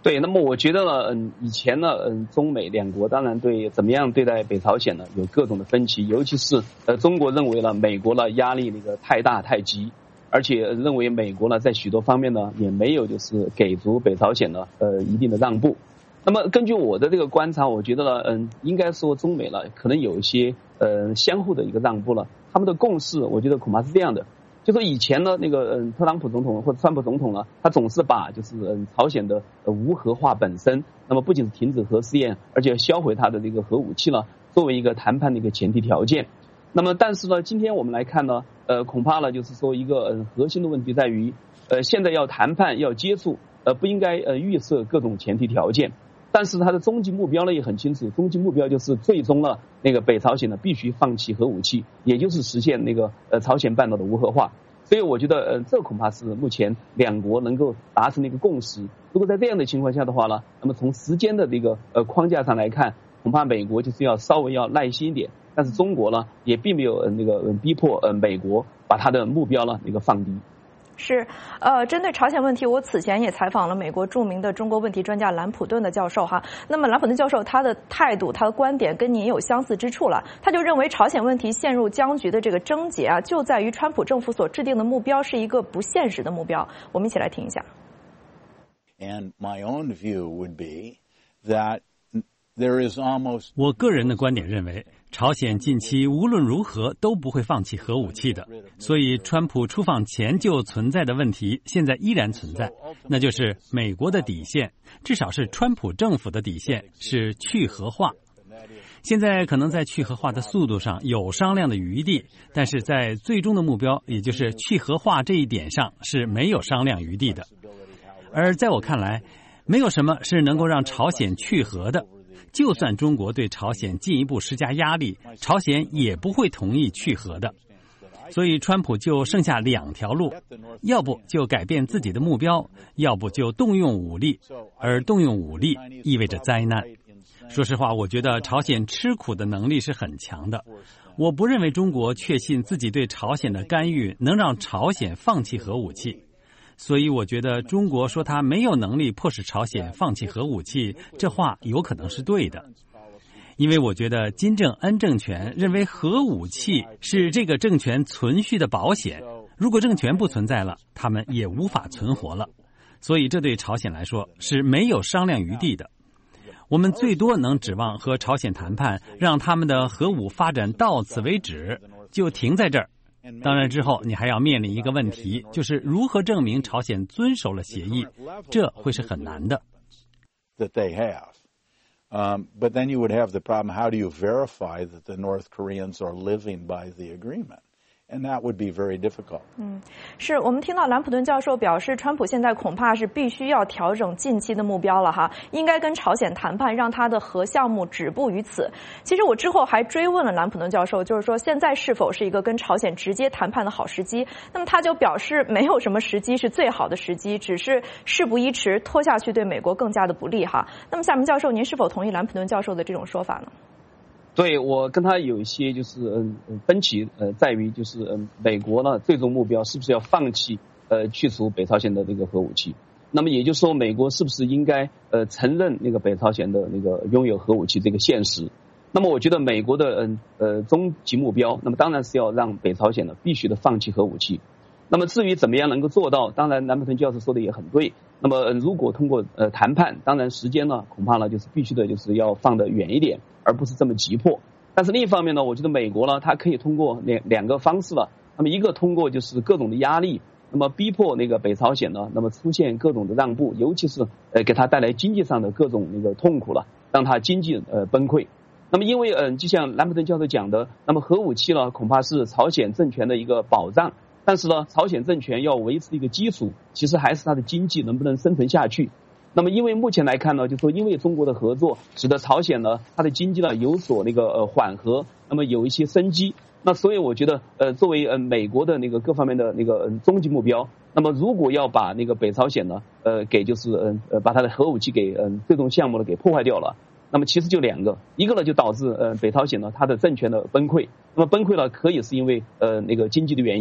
对，那么我觉得呢，以前呢，中美两国当然对怎么样对待北朝鲜呢有各种的分歧，尤其是中国认为呢美国呢压力那个太大太急，而且认为美国呢在许多方面呢也没有就是给足北朝鲜呢一定的让步。那么根据我的这个观察，我觉得呢，应该说中美呢可能有一些相互的一个让步了。他们的共识，我觉得恐怕是这样的，就说以前呢那个特朗普总统或者川普总统呢，他总是把就是朝鲜的无核化本身，那么不仅是停止核试验，而且要销毁它的这个核武器呢，作为一个谈判的一个前提条件。那么但是呢，今天我们来看呢，恐怕呢就是说一个核心的问题在于，现在要谈判要接触，不应该预设各种前提条件。但是它的终极目标呢也很清楚，终极目标就是最终呢那个北朝鲜呢必须放弃核武器，也就是实现那个朝鲜半岛的无核化。所以我觉得这恐怕是目前两国能够达成的一个共识。如果在这样的情况下的话呢，那么从时间的这个框架上来看，恐怕美国就是要稍微要耐心一点，但是中国呢也并没有那个逼迫美国把他的目标呢那个放低。 是，针对朝鲜问题，我此前也采访了美国著名的中国问题专家兰普顿的教授哈。那么兰普顿教授他的态度、他的观点跟您也有相似之处了。他就认为朝鲜问题陷入僵局的这个症结啊，就在于川普政府所制定的目标是一个不现实的目标。我们一起来听一下。 And my own view would be that there is almost 我个人的观点认为，朝鲜近期无论如何都不会放弃核武器的，所以川普出访前就存在的问题现在依然存在，那就是美国的底线，至少是川普政府的底线是去核化。现在可能在去核化的速度上有商量的余地，但是在最终的目标，也就是去核化这一点上是没有商量余地的。而在我看来，没有什么是能够让朝鲜去核的。就算中国对朝鲜进一步施加压力，朝鲜也不会同意去核的。所以川普就剩下两条路，要不就改变自己的目标，要不就动用武力，而动用武力意味着灾难。说实话，我觉得朝鲜吃苦的能力是很强的。我不认为中国确信自己对朝鲜的干预能让朝鲜放弃核武器。所以我觉得中国说他没有能力迫使朝鲜放弃核武器，这话有可能是对的。因为我觉得金正恩政权认为核武器是这个政权存续的保险，如果政权不存在了，他们也无法存活了。所以这对朝鲜来说是没有商量余地的。我们最多能指望和朝鲜谈判，让他们的核武发展到此为止，就停在这儿。当然之后你还要面临一个问题，就是如何证明朝鲜遵守了协议，这会是很难的。 that they have. But then you would have the problem, how do you verify that the North Koreans are living by the agreement? And that would be very difficult. 是我们听到兰普顿教授表示，川普现在恐怕是必须要调整近期的目标了哈，应该跟朝鲜谈判，让他的核项目止步于此。其实我之后还追问了兰普顿教授，就是说现在是否是一个跟朝鲜直接谈判的好时机？那么他就表示没有什么时机是最好的时机，只是事不宜迟，拖下去对美国更加的不利哈。那么夏明教授，您是否同意兰普顿教授的这种说法呢？ 对，我跟他有一些就是分歧，在于就是美国呢最终目标是不是要放弃去除北朝鲜的这个核武器？那么也就是说，美国是不是应该承认那个北朝鲜的那个拥有核武器这个现实？那么我觉得美国的终极目标，那么当然是要让北朝鲜呢必须的放弃核武器。那么至于怎么样能够做到，当然兰普顿教授说的也很对。那么如果通过谈判，当然时间呢恐怕呢就是必须的就是要放得远一点，而不是这么急迫。但是另一方面呢，我觉得美国呢它可以通过两个方式了。那么一个通过就是各种的压力，那么逼迫那个北朝鲜呢，那么出现各种的让步，尤其是给他带来经济上的各种那个痛苦了，让他经济崩溃。那么因为就像兰普顿教授讲的，那么核武器呢恐怕是朝鲜政权的一个保障。但是呢，朝鲜政权要维持一个基础，其实还是它的经济能不能生存下去。那么因为目前来看呢，就说因为中国的合作，使得朝鲜呢它的经济呢有所那个缓和，那么有一些生机。那所以我觉得作为美国的那个各方面的那个终极目标，那么如果要把那个北朝鲜呢给就是把它的核武器给最终项目呢给破坏掉了。那么其实就两个，一个呢就导致北朝鲜呢它的政权的崩溃，那么崩溃了可以是因为那个经济的原因，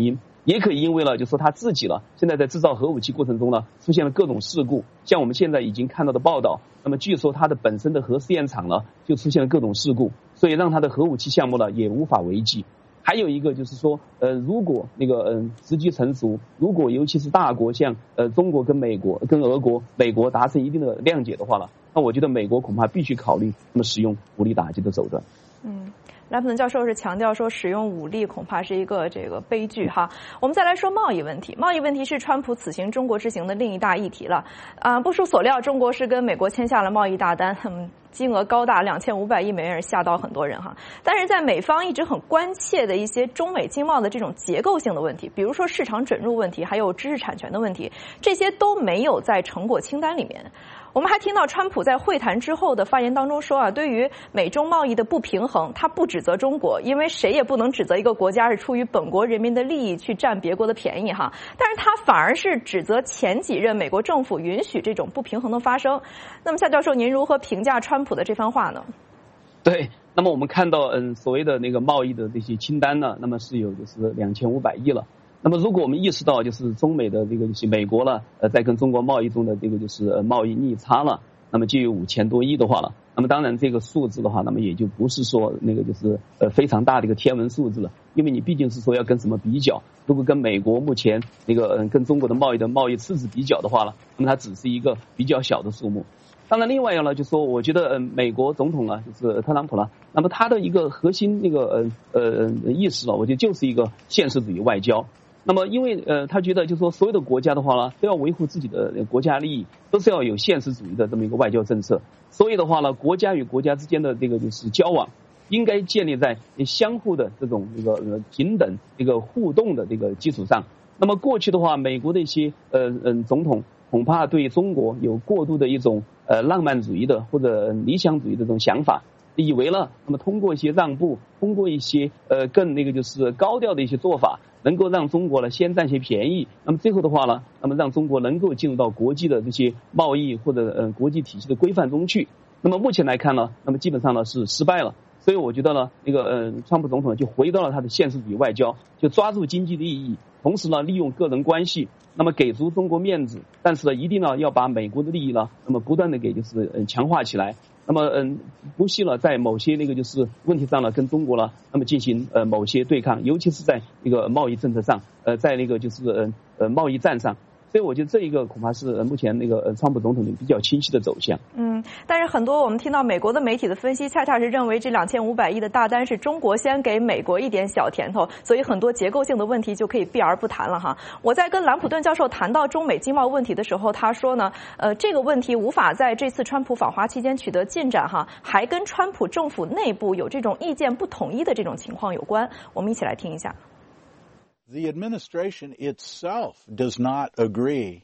也可以因为了，就说他自己了，现在在制造核武器过程中呢，出现了各种事故，像我们现在已经看到的报道，那么据说他的本身的核试验场呢，就出现了各种事故，所以让他的核武器项目呢也无法为继。还有一个就是说，如果那个时机成熟，如果尤其是大国像中国跟美国跟俄国、美国达成一定的谅解的话呢，那我觉得美国恐怕必须考虑那么使用武力打击的手段。 兰普顿教授是强调说，使用武力恐怕是一个悲剧哈。我们再来说贸易问题，贸易问题是川普此行中国之行的另一大议题了。不出所料，中国是跟美国签下了贸易大单，金额高达2500亿美元，吓到很多人哈。但是在美方一直很关切的一些中美经贸的这种结构性的问题，比如说市场准入问题，还有知识产权的问题，这些都没有在成果清单里面。我们还听到川普在会谈之后的发言当中说对于美中贸易的不平衡，他不指责中国，因为谁也不能指责一个国家是出于本国人民的利益去占别国的便宜哈。但是他反而是指责前几任美国政府允许这种不平衡的发生。那么夏教授，您如何评价川普的这番话呢？ 对，那么我们看到所谓的那个贸易的这些清单呢，那么是有就是2500亿了。那么如果我们意识到就是中美的这个就是美国了在跟中国贸易中的这个就是贸易逆差了，那么就有5000多亿的话了，那么当然这个数字的话，那么也就不是说那个就是非常大的一个天文数字了，因为你毕竟是说要跟什么比较，如果跟美国目前那个跟中国的贸易赤字比较的话了，那么它只是一个比较小的数目。当然另外呢，就说我觉得美国总统呢就是特朗普了，那么他的一个核心那个意识了，我觉得就是一个现实主义外交。那么因为他觉得就是说所有的国家的话呢，都要维护自己的国家利益，都是要有现实主义的这么一个外交政策。所以的话呢，国家与国家之间的这个就是交往，应该建立在相互的这种这个平等这个互动的这个基础上。那么过去的话，美国的一些总统恐怕对中国有过度的一种浪漫主义的或者理想主义的这种想法，以为了那么通过一些让步，通过一些更那个就是高调的一些做法，能够让中国呢先占些便宜，那么最后的话呢，那么让中国能够进入到国际的这些贸易或者国际体系的规范中去。那么目前来看呢，那么基本上呢是失败了。所以我觉得呢，那个川普总统就回到了他的现实主义外交，就抓住经济利益，同时呢利用个人关系，那么给足中国面子，但是呢一定呢要把美国的利益呢，那么不断的给就是强化起来。那么不惜了在某些那个就是问题上呢跟中国呢那么进行某些对抗，尤其是在那个贸易政策上，在那个就是贸易战上。所以我觉得这一个恐怕是目前那个川普总统的比较清晰的走向。 但是很多我们听到美国的媒体的分析，恰恰是认为这2500亿的大单是中国先给美国一点小甜头，所以很多结构性的问题就可以避而不谈了哈。我在跟兰普顿教授谈到中美经贸问题的时候，他说呢，这个问题无法在这次川普访华期间取得进展哈，还跟川普政府内部有这种意见不统一的这种情况有关。我们一起来听一下。 The administration itself does not agree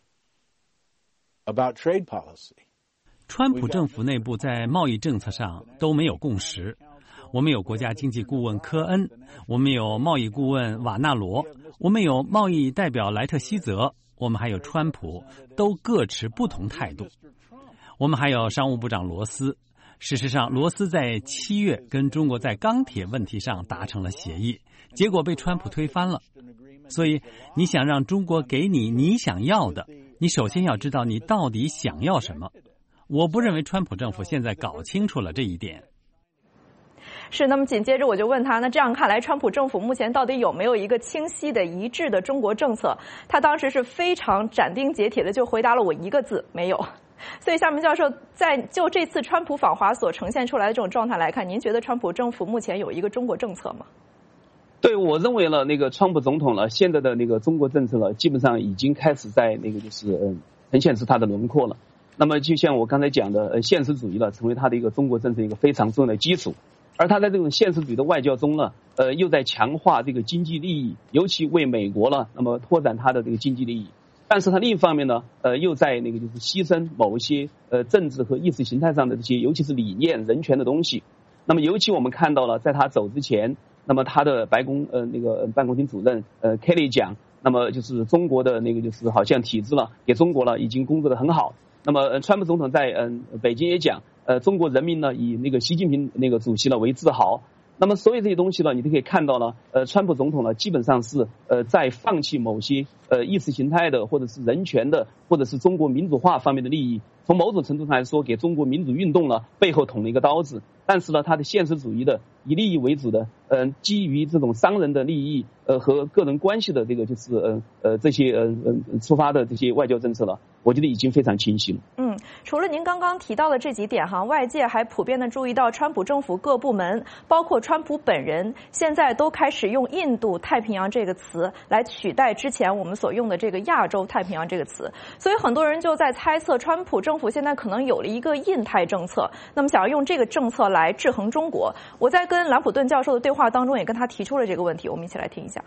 about trade policy. 川普政府内部在贸易政策上都没有共识。我们有国家经济顾问科恩，我们有贸易顾问瓦纳罗，我们有贸易代表莱特希泽，我们还有川普，都各持不同态度。我们还有商务部长罗斯。事实上，罗斯在7月跟中国在钢铁问题上达成了协议，结果被川普推翻了。所以你想让中国给你想要的，你首先要知道你到底想要什么。我不认为川普政府现在搞清楚了这一点。 是，那么紧接着我就问他，那这样看来，川普政府目前到底有没有一个清晰的一致的中国政策？他当时是非常斩钉截铁的就回答了我一个字：没有。所以夏明教授，就这次川普访华所呈现出来的这种状态来看，您觉得川普政府目前有一个中国政策吗？ 对，我认为呢，那个川普总统呢，现在的那个中国政策呢，基本上已经开始在那个就是呈现出它的轮廓了。那么就像我刚才讲的，现实主义了，成为他的一个中国政策一个非常重要的基础。而他在这种现实主义的外交中呢，又在强化这个经济利益，尤其为美国了，那么拓展他的这个经济利益。但是他另一方面呢，又在那个就是牺牲某一些政治和意识形态上的这些，尤其是理念、人权的东西。那么尤其我们看到了，在他走之前，那么他的白宫那个办公厅主任Kelly 讲，那么就是中国的那个就是好像体制了，给中国了已经工作得很好。那么川普总统在北京也讲，中国人民呢以那个习近平那个主席呢为自豪。 那么所有这些东西呢，你都可以看到了，川普总统呢基本上是在放弃某些意识形态的，或者是人权的，或者是中国民主化方面的利益。从某种程度上来说，给中国民主运动呢背后捅了一个刀子。但是呢，他的现实主义的以利益为主的，基于这种商人的利益和个人关系的这个就是这些出发的这些外交政策了，我觉得已经非常清晰了。 除了您刚刚提到的这几点哈，外界还普遍的注意到，川普政府各部门，包括川普本人，现在都开始用印度太平洋这个词来取代之前我们所用的这个亚洲太平洋这个词，所以很多人就在猜测，川普政府现在可能有了一个印太政策，那么想要用这个政策来制衡中国。我在跟兰普顿教授的对话当中也跟他提出了这个问题，我们一起来听一下。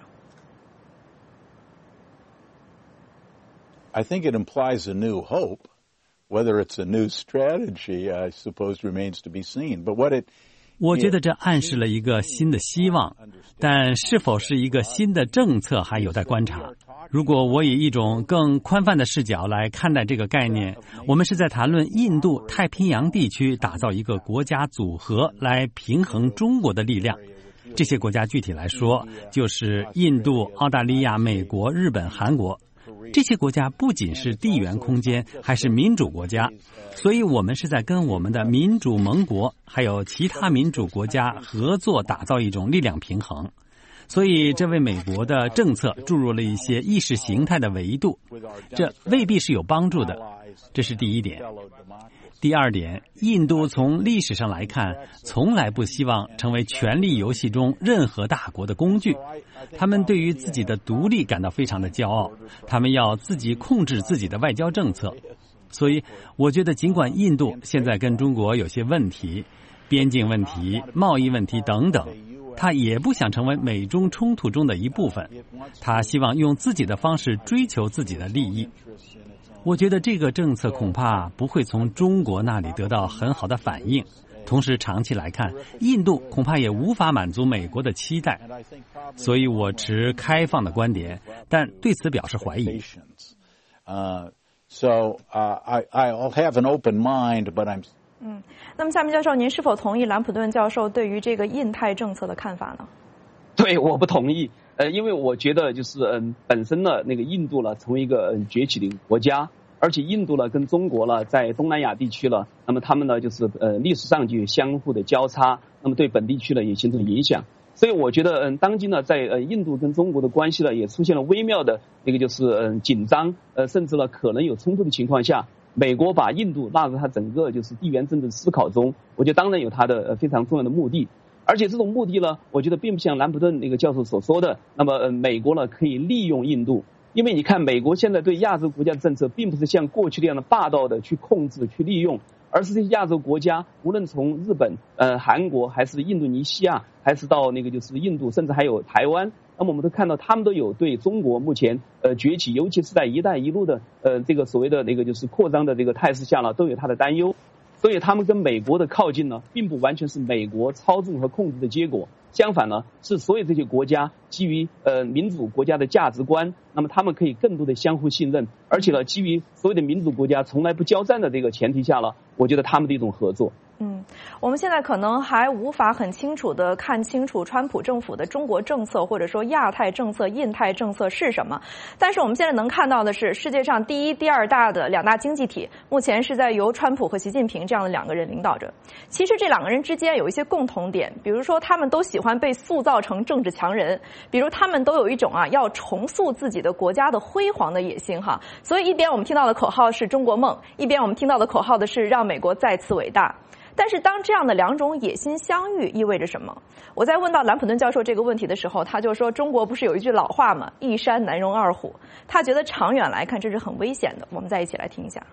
I think it implies a new hope. Whether it's a new strategy, I suppose, remains to be seen. But what it 我觉得这暗示了一个新的希望，但是否是一个新的政策还有待观察。如果我以一种更宽泛的视角来看待这个概念，我们是在谈论印度太平洋地区打造一个国家组合来平衡中国的力量。这些国家具体来说，就是印度、澳大利亚、美国、日本、韩国。这些国家不仅是地缘空间，还是民主国家，所以我们是在跟我们的民主盟国还有其他民主国家合作，打造一种力量平衡。所以这为美国的政策注入了一些意识形态的维度，这未必是有帮助的。这是第一点。第二点，印度从历史上来看，从来不希望成为权力游戏中任何大国的工具。他们对于自己的独立感到非常的骄傲，他们要自己控制自己的外交政策。所以我觉得尽管印度现在跟中国有些问题，边境问题、贸易问题等等，他也不想成为美中冲突中的一部分，他希望用自己的方式追求自己的利益。我觉得这个政策恐怕不会从中国那里得到很好的反应，同时长期来看，印度恐怕也无法满足美国的期待，所以我持开放的观点，但对此表示怀疑。 So I'll have an open mind, but I'm 那么夏明教授，您是否同意兰普顿教授对于这个印太政策的看法呢？ 对，我不同意。因为我觉得就是本身呢，那个印度呢成为一个崛起的国家，而且印度呢跟中国呢在东南亚地区呢，那么他们呢就是历史上就有相互的交叉，那么对本地区呢也形成影响。所以我觉得当今呢在印度跟中国的关系呢也出现了微妙的那个就是紧张，甚至呢可能有冲突的情况下，美国把印度纳入它整个就是地缘政治思考中，我觉得当然有它的非常重要的目的。而且这种目的呢，我觉得并不像兰普顿那个教授所说的，那么美国呢可以利用印度，因为你看美国现在对亚洲国家的政策并不是像过去那样的霸道的去控制、去利用，而是这些亚洲国家，无论从日本、韩国，还是印度尼西亚，还是到那个就是印度，甚至还有台湾，那么我们都看到他们都有对中国目前崛起，尤其是在一带一路的这个所谓的那个就是扩张的这个态势下呢，都有他的担忧。所以他们跟美国的靠近呢，并不完全是美国操纵和控制的结果，相反呢，是所有这些国家基于民主国家的价值观，那么他们可以更多的相互信任，而且呢，基于所有的民主国家从来不交战的这个前提下了，我觉得他们的一种合作。 我们现在可能还无法很清楚地看清楚川普政府的中国政策或者说亚太政策、印太政策是什么，但是我们现在能看到的是，世界上第一、第二大的两大经济体，目前是在由川普和习近平这样的两个人领导着。其实这两个人之间有一些共同点，比如说他们都喜欢被塑造成政治强人，比如他们都有一种要重塑自己的国家的辉煌的野心哈。所以一边我们听到的口号是中国梦，一边我们听到的口号的是让美国再次伟大。但是当这样的两种野心相遇意味着什么？我在问到兰普顿教授这个问题的时候，他就说中国不是有一句老话吗？一山难容二虎。他觉得长远来看这是很危险的。我们再一起来听一下。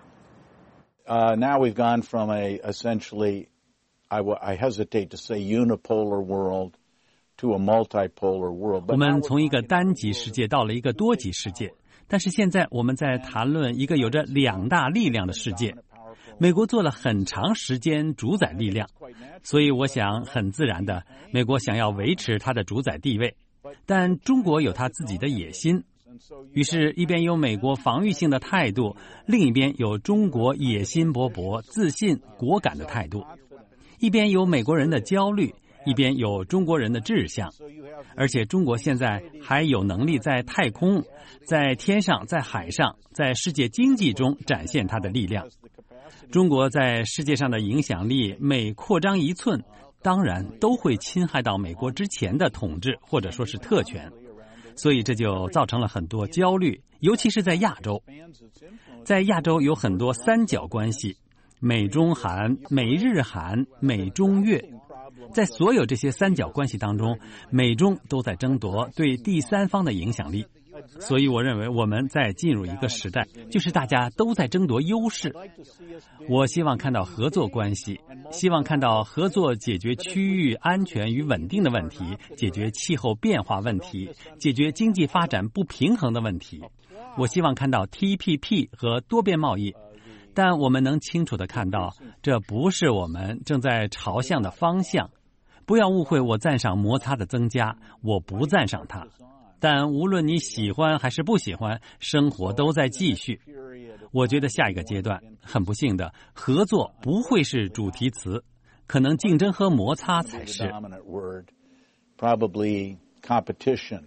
Now we've gone from a essentially, I hesitate to say unipolar world to a multipolar world. 我们从一个单极世界到了一个多极世界，但是现在我们在谈论一个有着两大力量的世界。美国做了很长时间主宰力量，所以我想很自然的，美国想要维持它的主宰地位，但中国有它自己的野心，于是一边有美国防御性的态度，另一边有中国野心勃勃、自信果敢的态度，一边有美国人的焦虑， 一边有中国人的志向，而且中国现在还有能力在太空、在天上、在海上、在世界经济中展现它的力量。中国在世界上的影响力每扩张一寸，当然都会侵害到美国之前的统治或者说是特权，所以这就造成了很多焦虑，尤其是在亚洲。在亚洲有很多三角关系，美中韩、美日韩、美中越。在所有这些三角关系当中，美中都在争夺对第三方的影响力。所以我认为我们在进入一个时代，就是大家都在争夺优势。我希望看到合作关系，希望看到合作解决区域安全与稳定的问题，解决气候变化问题，解决经济发展不平衡的问题。我希望看到 TPP 和多边贸易，但我们能清楚地看到，这不是我们正在朝向的方向。不要误会我赞赏摩擦的增加，我不赞赏它。但无论你喜欢还是不喜欢，生活都在继续。我觉得下一个阶段，很不幸的，合作不会是主题词，可能竞争和摩擦才是。 Probably competition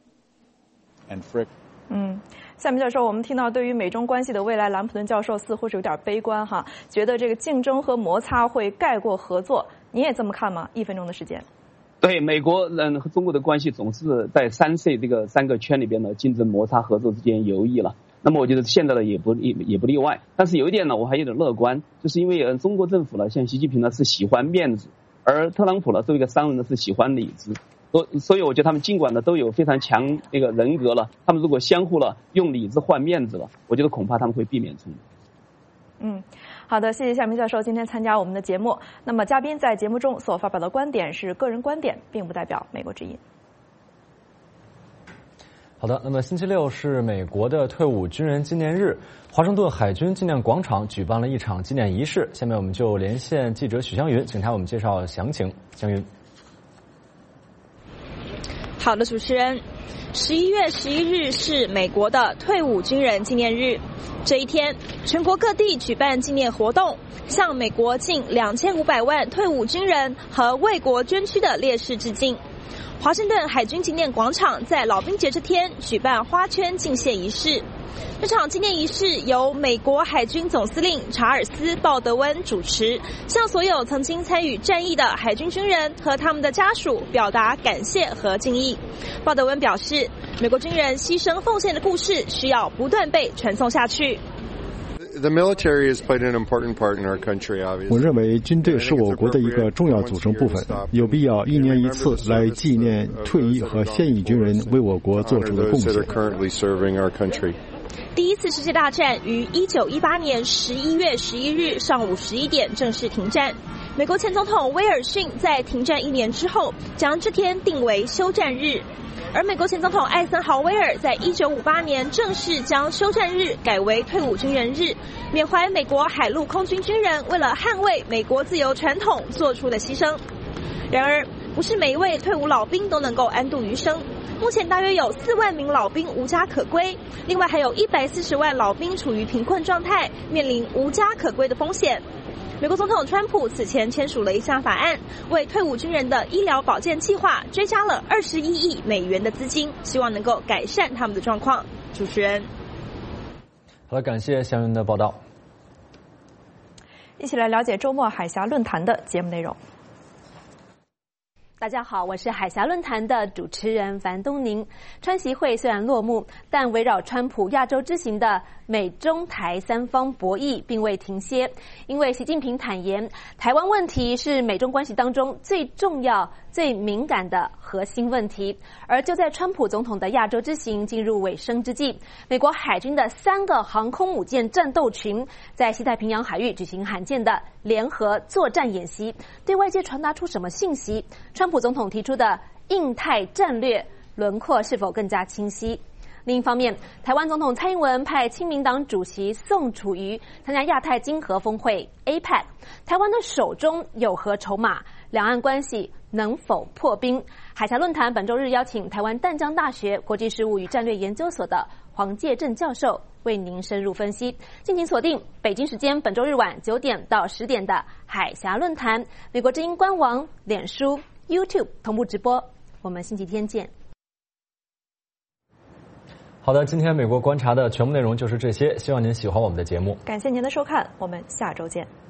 and friction. 下面教授，我们听到对于美中关系的未来，兰普顿教授似乎是有点悲观哈，觉得这个竞争和摩擦会盖过合作。你也这么看吗？1分钟的时间。 对，美国人和中国的关系总是在3C 这个3个圈里边的竞争、摩擦、合作之间游移了。那么我觉得现在的也不例外。但是有一点呢，我还有点乐观，就是因为中国政府呢，像习近平呢是喜欢面子，而特朗普呢作为一个商人呢是喜欢里子。所以我觉得他们尽管呢都有非常强那个人格了，他们如果相互了用里子换面子了，我觉得恐怕他们会避免冲突。 好的，谢谢夏明教授今天参加我们的节目。那么嘉宾在节目中所发表的观点是个人观点，并不代表美国之音。 好的，那么星期六是美国的退伍军人纪念日，华盛顿海军纪念广场举办了一场纪念仪式。下面我们就连线记者许湘云，请他为我们介绍详情。湘云。 好的，主持人，11月11日是美国的退伍军人纪念日。这一天，全国各地举办纪念活动，向美国近2500万退伍军人和为国捐躯的烈士致敬。华盛顿海军纪念广场在老兵节这天举办花圈敬献仪式。这场纪念仪式由美国海军总司令查尔斯·鲍德温主持，向所有曾经参与战役的海军军人和他们的家属表达感谢和敬意。鲍德温表示，美国军人牺牲奉献的故事需要不断被传颂下去。 我认为军队是我国的一个重要组成部分，有必要1年1次来纪念退役和现役军人为我国做出的贡献。 第一次世界大战于1918年11月11日上午11点正式停战。美国前总统威尔逊在停战1年之后，将这天定为休战日。而美国前总统艾森豪威尔在1958年正式将休战日改为退伍军人日，缅怀美国海陆空军军人为了捍卫美国自由传统做出的牺牲。然而，不是每一位退伍老兵都能够安度余生。目前大约有4万名老兵无家可归，另外还有140万老兵处于贫困状态，面临无家可归的风险。美国总统川普此前签署了一项法案，为退伍军人的医疗保健计划追加了21亿美元的资金，希望能够改善他们的状况。主持人， 好的，感谢湘云的报道。 一起来了解周末海峡论坛的节目内容。 大家好，我是海峡论坛的主持人樊东宁。川习会虽然落幕，但围绕川普亚洲之行的美中台3方博弈并未停歇。因为习近平坦言，台湾问题是美中关系当中最重要、最敏感的核心问题。而就在川普总统的亚洲之行进入尾声之际，美国海军的3个航空母舰战斗群在西太平洋海域举行罕见的联合作战演习，对外界传达出什么信息？川普总统提出的印太战略轮廓是否更加清晰？另一方面，台湾总统蔡英文派亲民党主席宋楚瑜参加亚太经合峰会 APEC， 台湾的手中有何筹码？两岸关系能否破冰？海峡论坛本周日邀请台湾淡江大学国际事务与战略研究所的黄介正教授为您深入分析。敬请锁定北京时间本周日晚9点到10点的海峡论坛，美国之音官网、脸书、 YouTube 同步直播。我们星期天见。 好的，今天美国观察的全部内容就是这些，希望您喜欢我们的节目。 感谢您的收看，我们下周见。